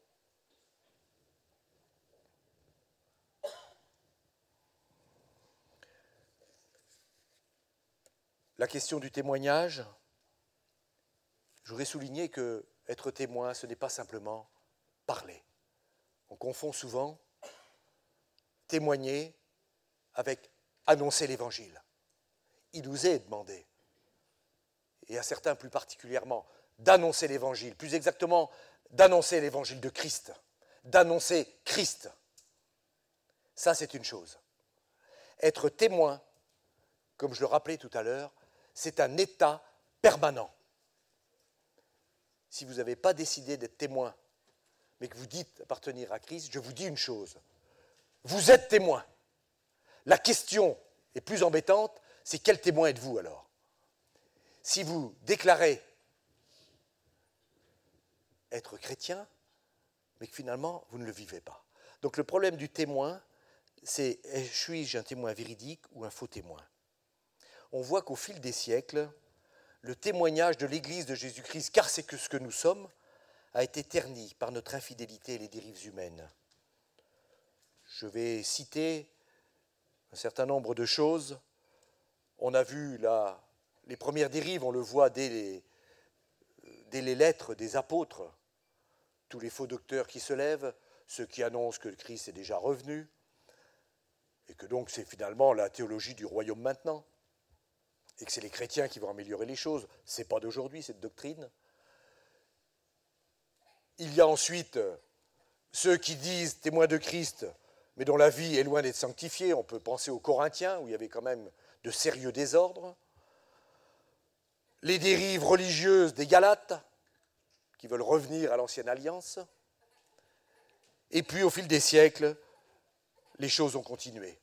La question du témoignage, je voudrais souligner que être témoin, ce n'est pas simplement parler. On confond souvent témoigner avec annoncer l'Évangile. Il nous est demandé, et à certains plus particulièrement, d'annoncer l'Évangile, plus exactement d'annoncer l'Évangile de Christ, d'annoncer Christ. Ça, c'est une chose. Être témoin, comme je le rappelais tout à l'heure, c'est un état permanent. Si vous n'avez pas décidé d'être témoin, mais que vous dites appartenir à Christ, je vous dis une chose. Vous êtes témoin. La question est plus embêtante, c'est quel témoin êtes-vous alors? Si vous déclarez être chrétien, mais que finalement vous ne le vivez pas. Donc le problème du témoin, c'est suis-je un témoin véridique ou un faux témoin? On voit qu'au fil des siècles, le témoignage de l'Église de Jésus-Christ, car c'est que ce que nous sommes, a été terni par notre infidélité et les dérives humaines. Je vais citer un certain nombre de choses. On a vu là, les premières dérives, on le voit dès les lettres des apôtres, tous les faux docteurs qui se lèvent, ceux qui annoncent que le Christ est déjà revenu, et que donc c'est finalement la théologie du royaume maintenant, et que c'est les chrétiens qui vont améliorer les choses. Ce n'est pas d'aujourd'hui, cette doctrine. Il y a ensuite ceux qui disent témoins de Christ, mais dont la vie est loin d'être sanctifiée. On peut penser aux Corinthiens, où il y avait quand même de sérieux désordres. Les dérives religieuses des Galates, qui veulent revenir à l'ancienne alliance. Et puis, au fil des siècles, les choses ont continué.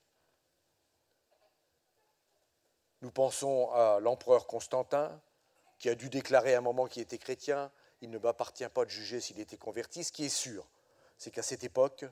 Nous pensons à l'empereur Constantin, qui a dû déclarer à un moment qu'il était chrétien. Il ne m'appartient pas de juger s'il était converti. Ce qui est sûr, c'est qu'à cette époque,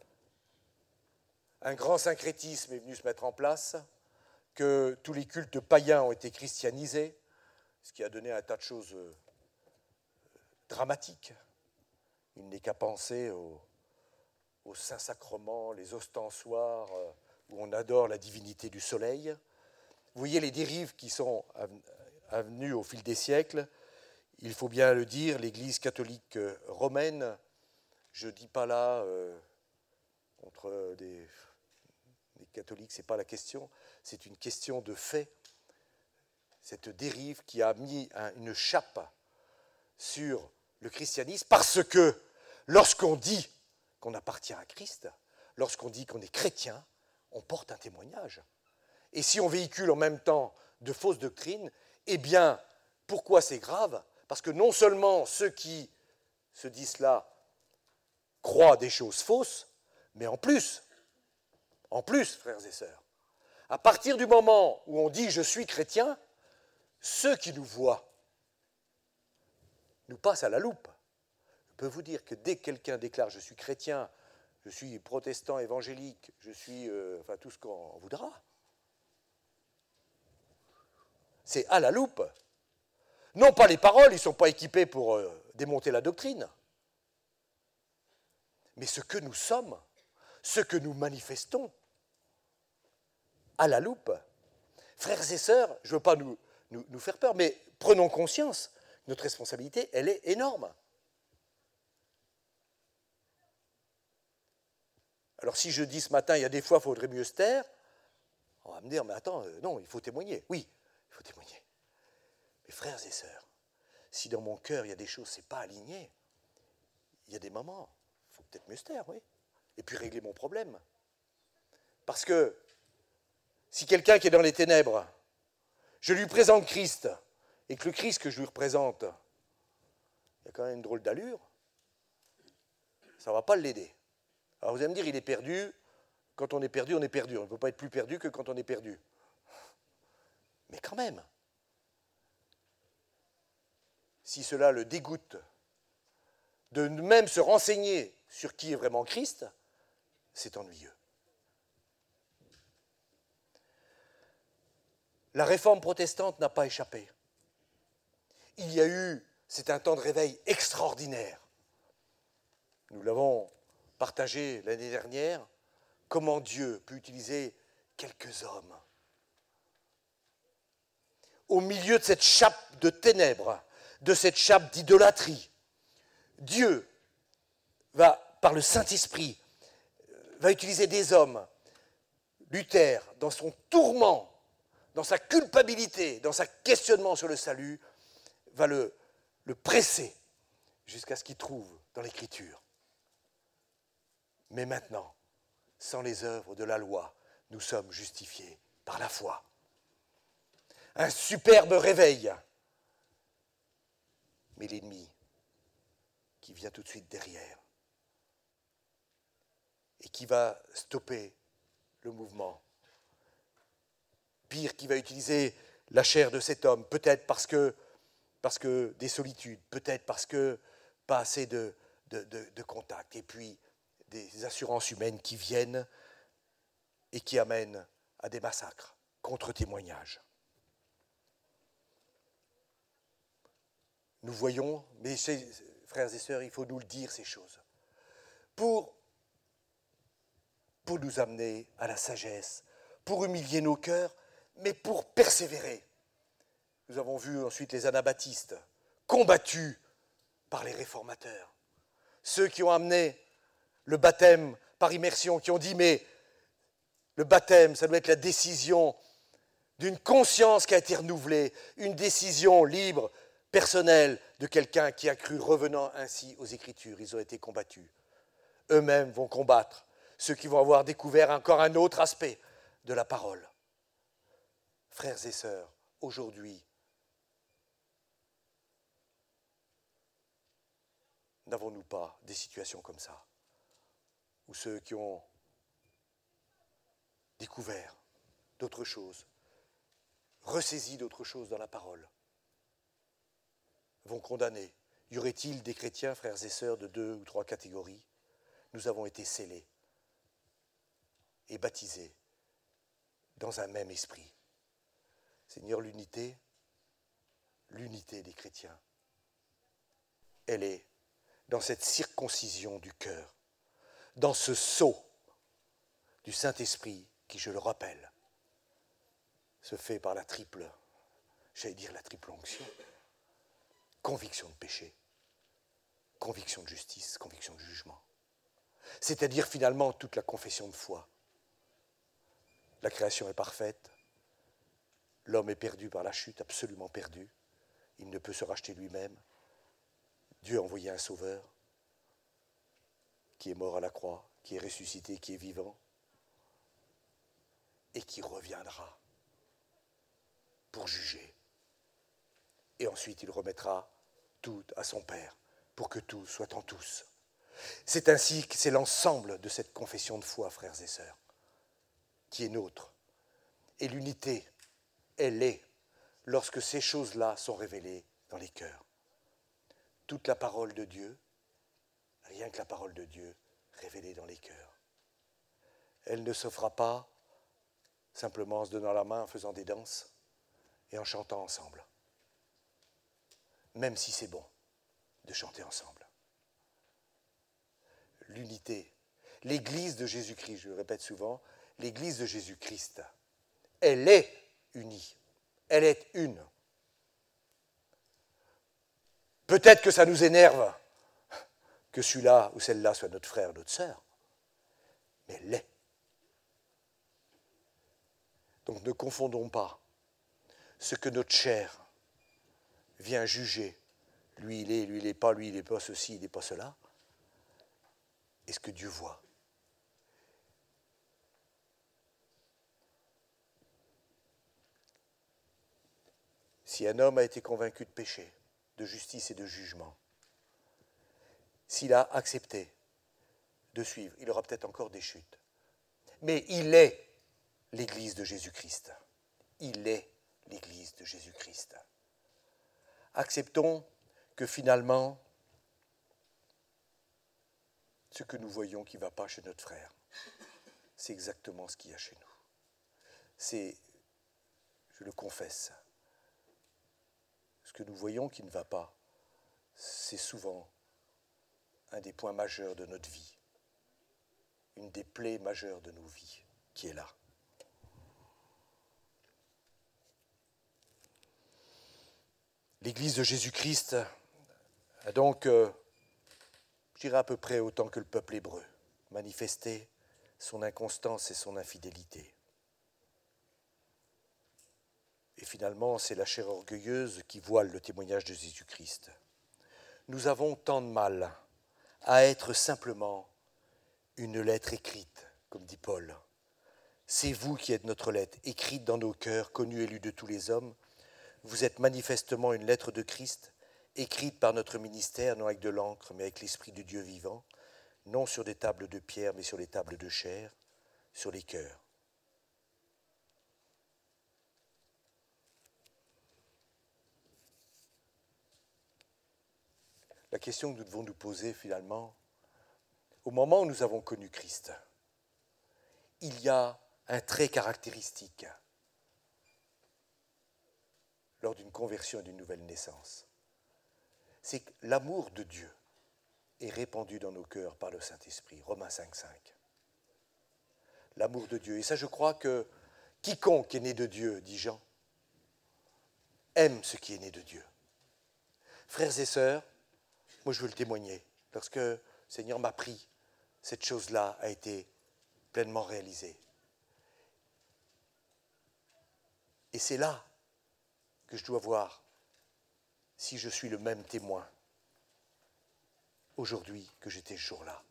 un grand syncrétisme est venu se mettre en place, que tous les cultes païens ont été christianisés, ce qui a donné un tas de choses dramatiques. Il n'est qu'à penser aux saints-sacrements, les ostensoirs, où on adore la divinité du soleil. Vous voyez les dérives qui sont avenues au fil des siècles. Il faut bien le dire, l'Église catholique romaine, je ne dis pas là contre des catholiques, ce n'est pas la question, c'est une question de fait. Cette dérive qui a mis une chape sur le christianisme, parce que lorsqu'on dit qu'on appartient à Christ, lorsqu'on dit qu'on est chrétien, on porte un témoignage. Et si on véhicule en même temps de fausses doctrines, eh bien, pourquoi c'est grave? Parce que non seulement ceux qui se disent cela croient des choses fausses, mais en plus, frères et sœurs, à partir du moment où on dit « je suis chrétien », ceux qui nous voient nous passent à la loupe. Je peux vous dire que dès que quelqu'un déclare « je suis chrétien », je suis protestant évangélique, je suis enfin tout ce qu'on voudra, c'est à la loupe. Non pas les paroles, ils ne sont pas équipés pour démonter la doctrine, mais ce que nous sommes, ce que nous manifestons, à la loupe. Frères et sœurs, je ne veux pas nous faire peur, mais prenons conscience, notre responsabilité, elle est énorme. Alors si je dis ce matin, il y a des fois, il faudrait mieux se taire, on va me dire, mais attends, non, il faut témoigner. Oui, il faut témoigner. Mais frères et sœurs, si dans mon cœur, il y a des choses, ce n'est pas aligné, il y a des moments, il faut peut-être mieux se taire, oui, et puis régler mon problème. Parce que si quelqu'un qui est dans les ténèbres, je lui présente Christ, et que le Christ que je lui représente, il y a quand même une drôle d'allure, ça ne va pas l'aider. Alors vous allez me dire, il est perdu. Quand on est perdu, on est perdu. On ne peut pas être plus perdu que quand on est perdu. Mais quand même, si cela le dégoûte de même se renseigner sur qui est vraiment Christ, c'est ennuyeux. La réforme protestante n'a pas échappé. Il y a eu, c'est un temps de réveil extraordinaire. Nous l'avons partagé l'année dernière, comment Dieu peut utiliser quelques hommes au milieu de cette chape de ténèbres, de cette chape d'idolâtrie. Dieu va, par le Saint-Esprit, va utiliser des hommes. Luther, dans son tourment, dans sa culpabilité, dans sa questionnement sur le salut, va le presser jusqu'à ce qu'il trouve dans l'Écriture. Mais maintenant, sans les œuvres de la loi, nous sommes justifiés par la foi. Un superbe réveil mais l'ennemi qui vient tout de suite derrière et qui va stopper le mouvement. Pire, qui va utiliser la chair de cet homme, peut-être parce que des solitudes, peut-être parce que pas assez de contact, et puis des assurances humaines qui viennent et qui amènent à des massacres, contre-témoignages. Nous voyons, mais frères et sœurs, il faut nous le dire ces choses, pour nous amener à la sagesse, pour humilier nos cœurs, mais pour persévérer. Nous avons vu ensuite les anabaptistes, combattus par les réformateurs, ceux qui ont amené le baptême par immersion, qui ont dit mais le baptême, ça doit être la décision d'une conscience qui a été renouvelée, une décision libre, personnelle de quelqu'un qui a cru, revenant ainsi aux Écritures. Ils ont été combattus. Eux-mêmes vont combattre ceux qui vont avoir découvert encore un autre aspect de la parole. Frères et sœurs, aujourd'hui, n'avons-nous pas des situations comme ça, où ceux qui ont découvert d'autres choses, ressaisi d'autres choses dans la parole, vont condamner? Y aurait-il des chrétiens, frères et sœurs, de 2 ou 3 catégories? Nous avons été scellés et baptisés dans un même esprit. Seigneur, l'unité des chrétiens, elle est dans cette circoncision du cœur, dans ce sceau du Saint-Esprit qui, je le rappelle, se fait par la triple onction. Conviction de péché, conviction de justice, conviction de jugement. C'est-à-dire finalement toute la confession de foi. La création est parfaite, l'homme est perdu par la chute, absolument perdu, il ne peut se racheter lui-même. Dieu a envoyé un sauveur qui est mort à la croix, qui est ressuscité, qui est vivant et qui reviendra pour juger. Et ensuite, il remettra tout à son Père pour que tout soit en tous. C'est ainsi que c'est l'ensemble de cette confession de foi, frères et sœurs, qui est nôtre. Et l'unité, elle est lorsque ces choses-là sont révélées dans les cœurs. Toute la parole de Dieu, rien que la parole de Dieu révélée dans les cœurs. Elle ne se fera pas simplement en se donnant la main, en faisant des danses et en chantant ensemble. Même si c'est bon de chanter ensemble. L'unité, l'Église de Jésus-Christ, je le répète souvent, l'Église de Jésus-Christ, elle est unie, elle est une. Peut-être que ça nous énerve que celui-là ou celle-là soit notre frère, notre sœur, mais elle l'est. Donc ne confondons pas ce que notre chair vient juger. Lui, il n'est pas ceci, il n'est pas cela. Et ce que Dieu voit. Si un homme a été convaincu de péché, de justice et de jugement, s'il a accepté de suivre, il aura peut-être encore des chutes. Mais il est l'Église de Jésus-Christ. Il est l'Église de Jésus-Christ. Acceptons que finalement, ce que nous voyons qui ne va pas chez notre frère, c'est exactement ce qu'il y a chez nous. C'est, je le confesse, ce que nous voyons qui ne va pas, c'est souvent un des points majeurs de notre vie, une des plaies majeures de nos vies qui est là. L'Église de Jésus-Christ a donc, je dirais à peu près autant que le peuple hébreu, manifesté son inconstance et son infidélité. Et finalement, c'est la chair orgueilleuse qui voile le témoignage de Jésus-Christ. Nous avons tant de mal à être simplement une lettre écrite, comme dit Paul. C'est vous qui êtes notre lettre, écrite dans nos cœurs, connue et lue de tous les hommes. Vous êtes manifestement une lettre de Christ, écrites par notre ministère, non avec de l'encre, mais avec l'Esprit de Dieu vivant, non sur des tables de pierre, mais sur les tables de chair, sur les cœurs. La question que nous devons nous poser finalement, au moment où nous avons connu Christ, il y a un trait caractéristique lors d'une conversion et d'une nouvelle naissance. C'est que l'amour de Dieu est répandu dans nos cœurs par le Saint-Esprit. Romains 5,5. L'amour de Dieu. Et ça, je crois que quiconque est né de Dieu, dit Jean, aime ce qui est né de Dieu. Frères et sœurs, moi je veux le témoigner. Lorsque le Seigneur m'a pris, cette chose-là a été pleinement réalisée. Et c'est là que je dois voir si je suis le même témoin aujourd'hui que j'étais ce jour-là.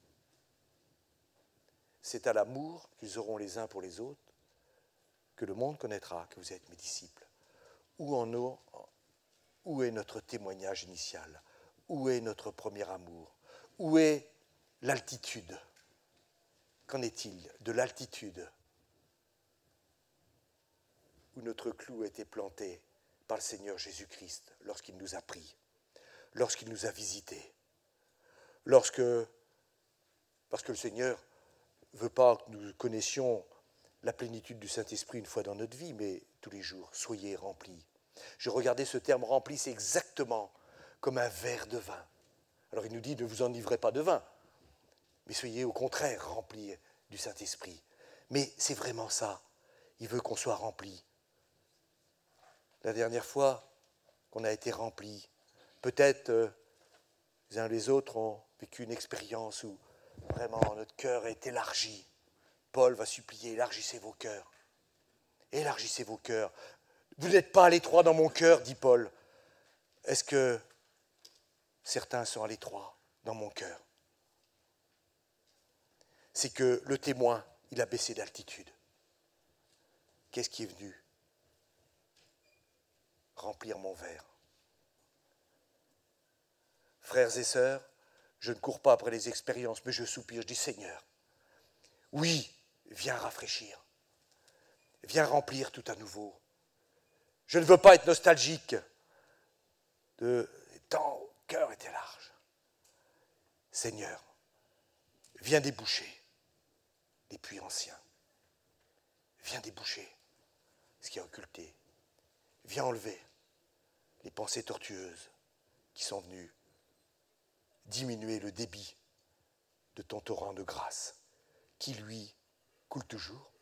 C'est à l'amour qu'ils auront les uns pour les autres que le monde connaîtra que vous êtes mes disciples. Où est notre témoignage initial? Où est notre premier amour? Où est l'altitude? Qu'en est-il de l'altitude où notre clou a été planté par le Seigneur Jésus-Christ lorsqu'il nous a pris, lorsqu'il nous a visités, parce que le Seigneur ne veut pas que nous connaissions la plénitude du Saint-Esprit une fois dans notre vie, mais tous les jours, soyez remplis. Je regardais ce terme rempli, c'est exactement comme un verre de vin. Alors il nous dit, ne vous enivrez pas de vin, mais soyez au contraire remplis du Saint-Esprit. Mais c'est vraiment ça, il veut qu'on soit remplis. La dernière fois qu'on a été remplis, peut-être les uns les autres ont vécu une expérience où vraiment notre cœur est élargi. Paul va supplier, élargissez vos cœurs. Élargissez vos cœurs. Vous n'êtes pas à l'étroit dans mon cœur, dit Paul. Est-ce que certains sont à l'étroit dans mon cœur? C'est que le témoin, il a baissé d'altitude. Qu'est-ce qui est venu remplir mon verre? Frères et sœurs, je ne cours pas après les expériences, mais je soupire, je dis Seigneur, oui, viens rafraîchir, viens remplir tout à nouveau. Je ne veux pas être nostalgique de tant le cœur était large. Seigneur, viens déboucher les puits anciens. Viens déboucher ce qui est occulté. Viens enlever les pensées tortueuses qui sont venues diminuer le débit de ton torrent de grâce, qui lui coule toujours.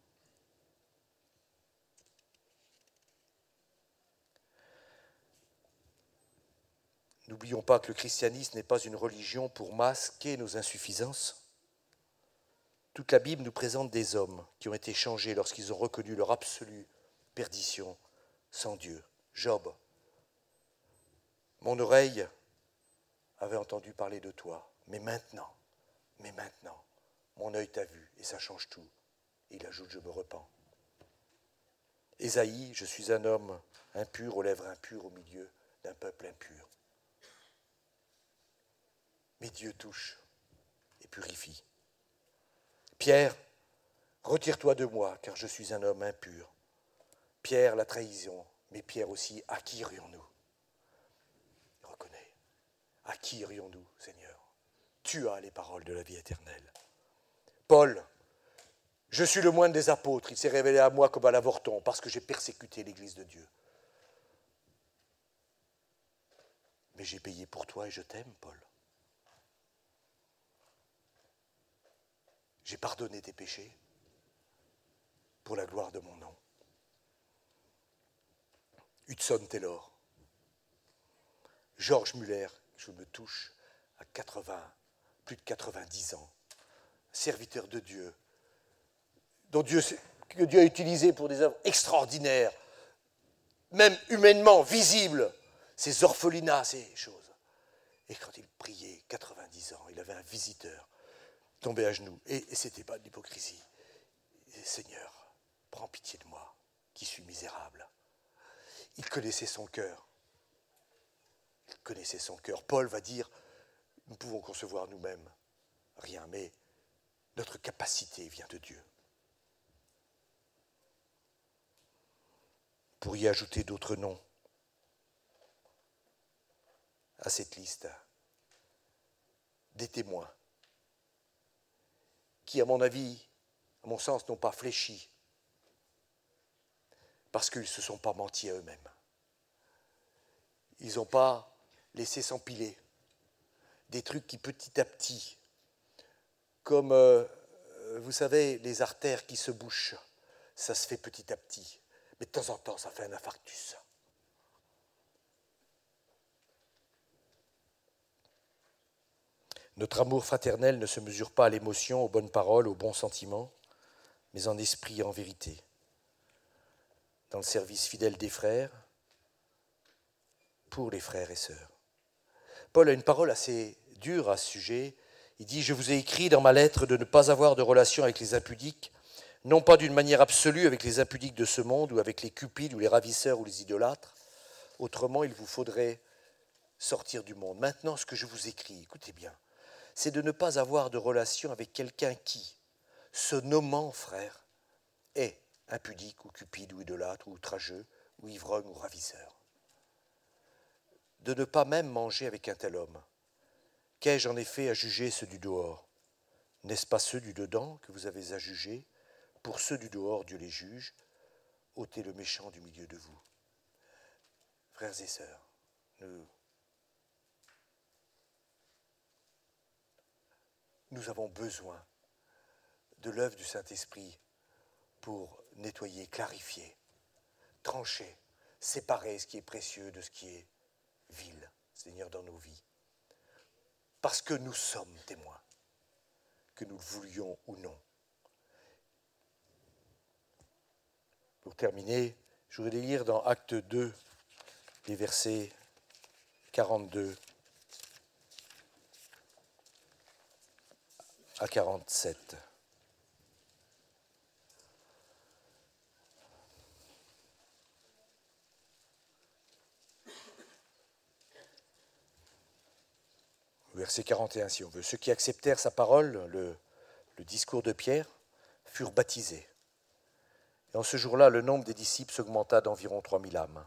N'oublions pas que le christianisme n'est pas une religion pour masquer nos insuffisances. Toute la Bible nous présente des hommes qui ont été changés lorsqu'ils ont reconnu leur absolue perdition sans Dieu. Job, mon oreille avait entendu parler de toi, mais maintenant, mon œil t'a vu et ça change tout. Et il ajoute, je me repens. Ésaïe, je suis un homme impur, aux lèvres impures, au milieu d'un peuple impur. Mais Dieu touche et purifie. Pierre, retire-toi de moi, car je suis un homme impur. Pierre, la trahison, mais Pierre aussi, à qui irions-nous? Il reconnaît. À qui irions-nous, Seigneur? Tu as les paroles de la vie éternelle. Paul, je suis le moindre des apôtres, il s'est révélé à moi comme à l'avorton, parce que j'ai persécuté l'Église de Dieu. Mais j'ai payé pour toi et je t'aime, Paul. J'ai pardonné tes péchés pour la gloire de mon nom. Hudson Taylor, Georges Muller, je me touche à plus de 90 ans, serviteur de Dieu, que Dieu a utilisé pour des œuvres extraordinaires, même humainement visibles, ces orphelinats, ces choses. Et quand il priait, 90 ans, il avait un visiteur, tombé à genoux, et ce n'était pas de l'hypocrisie. Seigneur, prends pitié de moi, qui suis misérable. Il connaissait son cœur. Il connaissait son cœur. Paul va dire, nous pouvons concevoir nous-mêmes rien, mais notre capacité vient de Dieu. Vous pourriez ajouter d'autres noms à cette liste. Des témoins qui, à mon avis, à mon sens, n'ont pas fléchi parce qu'ils ne se sont pas mentis à eux-mêmes. Ils n'ont pas laissé s'empiler des trucs qui, petit à petit, comme, vous savez, les artères qui se bouchent, ça se fait petit à petit. Mais de temps en temps, ça fait un infarctus. Notre amour fraternel ne se mesure pas à l'émotion, aux bonnes paroles, aux bons sentiments, mais en esprit et en vérité. Dans le service fidèle des frères, pour les frères et sœurs. Paul a une parole assez dure à ce sujet. Il dit « Je vous ai écrit dans ma lettre de ne pas avoir de relation avec les impudiques, non pas d'une manière absolue avec les impudiques de ce monde ou avec les cupides ou les ravisseurs ou les idolâtres. Autrement, il vous faudrait sortir du monde. Maintenant, ce que je vous écris, écoutez bien, c'est de ne pas avoir de relation avec quelqu'un qui, se nommant frère, est impudique ou cupide ou idolâtre ou outrageux ou ivrogne ou ravisseur. De ne pas même manger avec un tel homme. Qu'ai-je en effet à juger ceux du dehors? N'est-ce pas ceux du dedans que vous avez à juger? Pour ceux du dehors, Dieu les juge. Ôtez le méchant du milieu de vous. » Frères et sœurs, nous avons besoin de l'œuvre du Saint-Esprit pour nettoyer, clarifier, trancher, séparer ce qui est précieux de ce qui est vil, Seigneur, dans nos vies. Parce que nous sommes témoins, que nous le voulions ou non. Pour terminer, je voudrais lire dans Acte 2, les versets 42 à 47. Verset 41, si on veut. Ceux qui acceptèrent sa parole, le discours de Pierre, furent baptisés. Et en ce jour-là, le nombre des disciples s'augmenta d'environ 3000 âmes.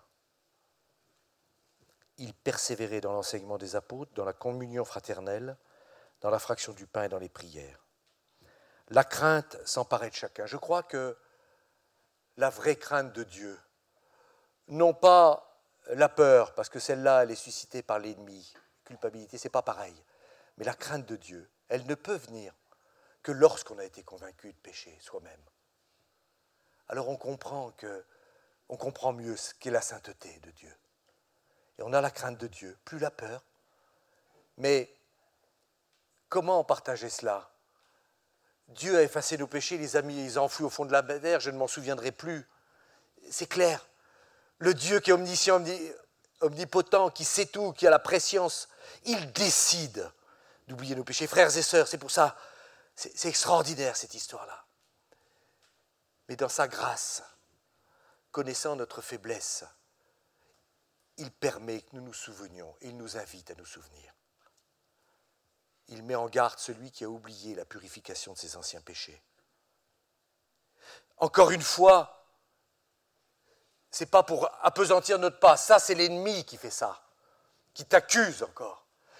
Ils persévéraient dans l'enseignement des apôtres, dans la communion fraternelle, dans la fraction du pain et dans les prières. La crainte s'emparait de chacun. Je crois que la vraie crainte de Dieu, non pas la peur, parce que celle-là, elle est suscitée par l'ennemi, culpabilité, c'est pas pareil. Mais la crainte de Dieu, elle ne peut venir que lorsqu'on a été convaincu de péché soi-même. Alors on comprend mieux ce qu'est la sainteté de Dieu. Et on a la crainte de Dieu, plus la peur. Mais comment partager cela? Dieu a effacé nos péchés, les a mis, les a enfouis au fond de la mer, je ne m'en souviendrai plus. C'est clair. Le Dieu qui est omniscient, omnipotent, qui sait tout, qui a la prescience, il décide d'oublier nos péchés. Frères et sœurs, c'est pour ça, c'est extraordinaire cette histoire-là. Mais dans sa grâce, connaissant notre faiblesse, il permet que nous nous souvenions, il nous invite à nous souvenir. Il met en garde celui qui a oublié la purification de ses anciens péchés. Encore une fois, ce n'est pas pour appesantir notre pas, ça c'est l'ennemi qui fait ça, qui t'accuse encore.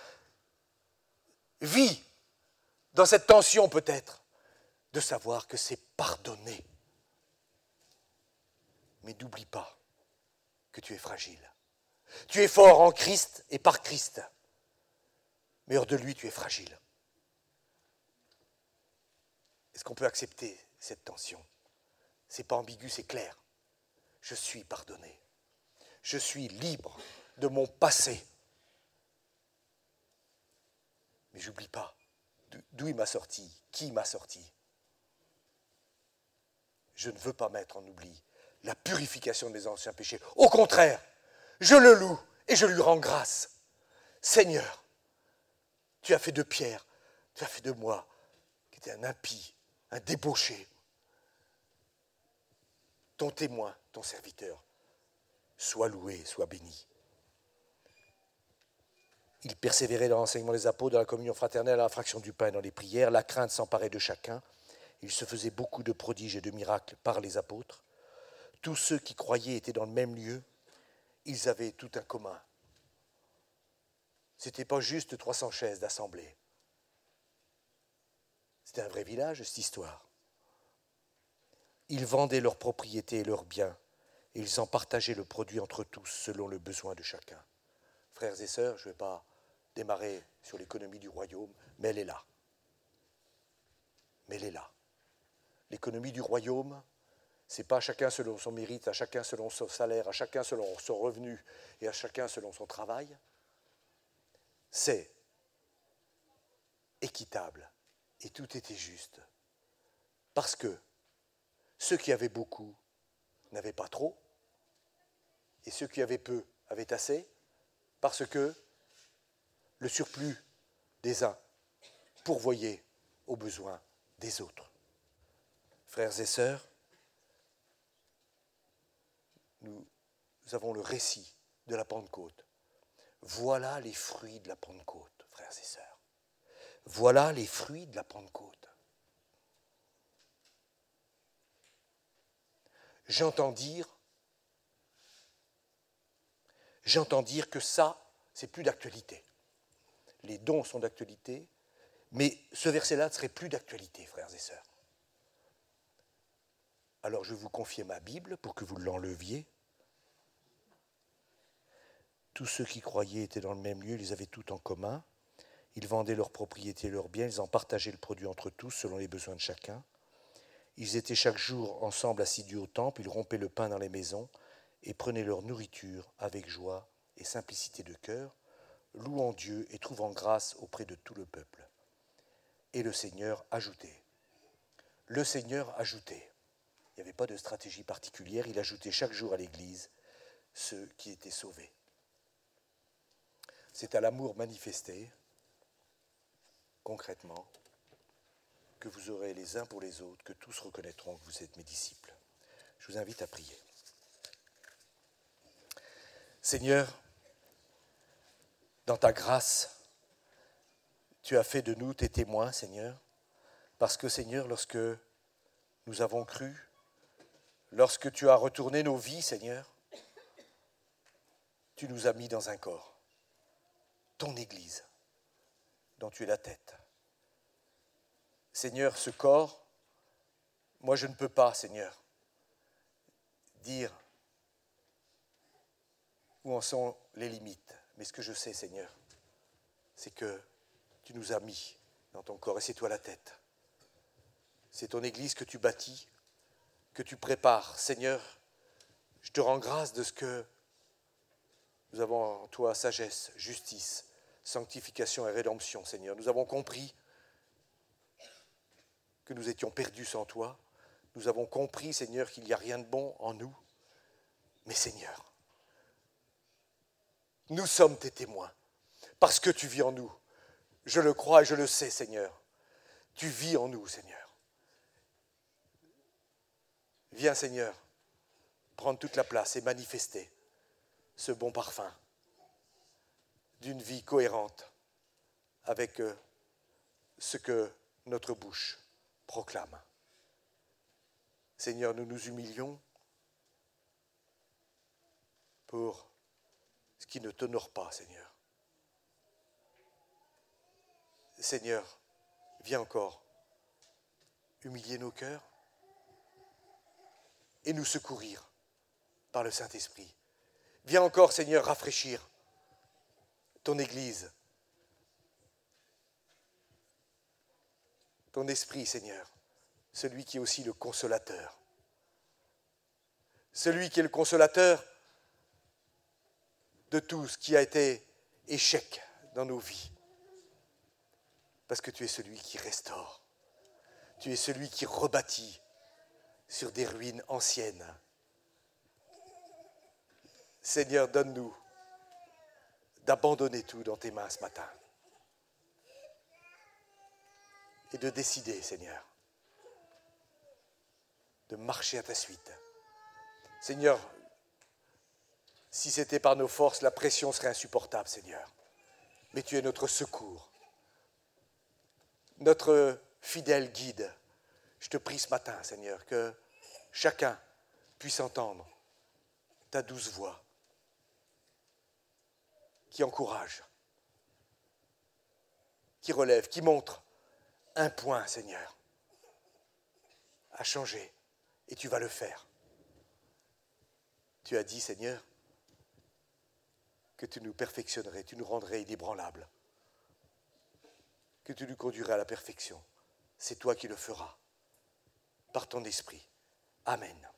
Vis dans cette tension peut-être de savoir que c'est pardonné. Mais n'oublie pas que tu es fragile. Tu es fort en Christ et par Christ. Mais hors de lui, tu es fragile. Est-ce qu'on peut accepter cette tension? Ce n'est pas ambigu, c'est clair. Je suis pardonné. Je suis libre de mon passé. Mais je n'oublie pas d'où il m'a sorti, qui m'a sorti. Je ne veux pas mettre en oubli la purification de mes anciens péchés. Au contraire, je le loue et je lui rends grâce. Seigneur, tu as fait de Pierre, tu as fait de moi, qui était un impie, un débauché, ton témoin, ton serviteur. Sois loué, sois béni. Ils persévéraient dans l'enseignement des apôtres, dans la communion fraternelle, à la fraction du pain et dans les prières. La crainte s'emparait de chacun. Il se faisait beaucoup de prodiges et de miracles par les apôtres. Tous ceux qui croyaient étaient dans le même lieu. Ils avaient tout un commun. Ce n'était pas juste 300 chaises d'assemblée. C'était un vrai village, cette histoire. Ils vendaient leurs propriétés et leurs biens, et ils en partageaient le produit entre tous, selon le besoin de chacun. Frères et sœurs, je ne vais pas démarrer sur l'économie du royaume, mais elle est là. Mais elle est là. L'économie du royaume, ce n'est pas à chacun selon son mérite, à chacun selon son salaire, à chacun selon son revenu et à chacun selon son travail. C'est équitable et tout était juste. Parce que ceux qui avaient beaucoup n'avaient pas trop et ceux qui avaient peu avaient assez parce que le surplus des uns pourvoyait aux besoins des autres. Frères et sœurs, nous avons le récit de la Pentecôte. Voilà les fruits de la Pentecôte, frères et sœurs. Voilà les fruits de la Pentecôte. J'entends dire que ça, c'est plus d'actualité. Les dons sont d'actualité, mais ce verset-là ne serait plus d'actualité, frères et sœurs. Alors je vais vous confier ma Bible pour que vous l'enleviez. Tous ceux qui croyaient étaient dans le même lieu, ils avaient tout en commun. Ils vendaient leurs propriétés et leurs biens, ils en partageaient le produit entre tous selon les besoins de chacun. Ils étaient chaque jour ensemble assidus au temple, ils rompaient le pain dans les maisons et prenaient leur nourriture avec joie et simplicité de cœur, louant Dieu et trouvant grâce auprès de tout le peuple. Et le Seigneur ajoutait. Le Seigneur ajoutait. Il n'y avait pas de stratégie particulière, il ajoutait chaque jour à l'Église ceux qui étaient sauvés. C'est à l'amour manifesté, concrètement, que vous aurez les uns pour les autres, que tous reconnaîtront que vous êtes mes disciples. Je vous invite à prier. Seigneur, dans ta grâce, tu as fait de nous tes témoins, Seigneur, parce que, Seigneur, lorsque nous avons cru, lorsque tu as retourné nos vies, Seigneur, tu nous as mis dans un corps, ton Église, dont tu es la tête. Seigneur, ce corps, moi je ne peux pas, Seigneur, dire où en sont les limites. Mais ce que je sais, Seigneur, c'est que tu nous as mis dans ton corps et c'est toi la tête. C'est ton Église que tu bâtis, que tu prépares. Seigneur, je te rends grâce de ce que nous avons en toi sagesse, justice, sanctification et rédemption, Seigneur. Nous avons compris que nous étions perdus sans toi. Nous avons compris, Seigneur, qu'il n'y a rien de bon en nous. Mais Seigneur, nous sommes tes témoins, parce que tu vis en nous. Je le crois et je le sais, Seigneur. Tu vis en nous, Seigneur. Viens, Seigneur, prendre toute la place et manifester ce bon parfum d'une vie cohérente avec ce que notre bouche proclame. Seigneur, nous nous humilions pour ce qui ne t'honore pas, Seigneur. Seigneur, viens encore humilier nos cœurs et nous secourir par le Saint-Esprit. Viens encore, Seigneur, rafraîchir ton Église, ton Esprit, Seigneur, celui qui est aussi le consolateur. Celui qui est le consolateur de tout ce qui a été échec dans nos vies. Parce que tu es celui qui restaure. Tu es celui qui rebâtit sur des ruines anciennes. Seigneur, donne-nous d'abandonner tout dans tes mains ce matin. Et de décider, Seigneur, de marcher à ta suite. Seigneur, si c'était par nos forces, la pression serait insupportable, Seigneur. mais tu es notre secours, notre fidèle guide. Je te prie ce matin, Seigneur, que chacun puisse entendre ta douce voix qui encourage, qui relève, qui montre un point, Seigneur, à changer, et tu vas le faire. Tu as dit, Seigneur, que tu nous perfectionnerais, tu nous rendrais inébranlables, que tu nous conduirais à la perfection. C'est toi qui le feras, par ton esprit. Amen.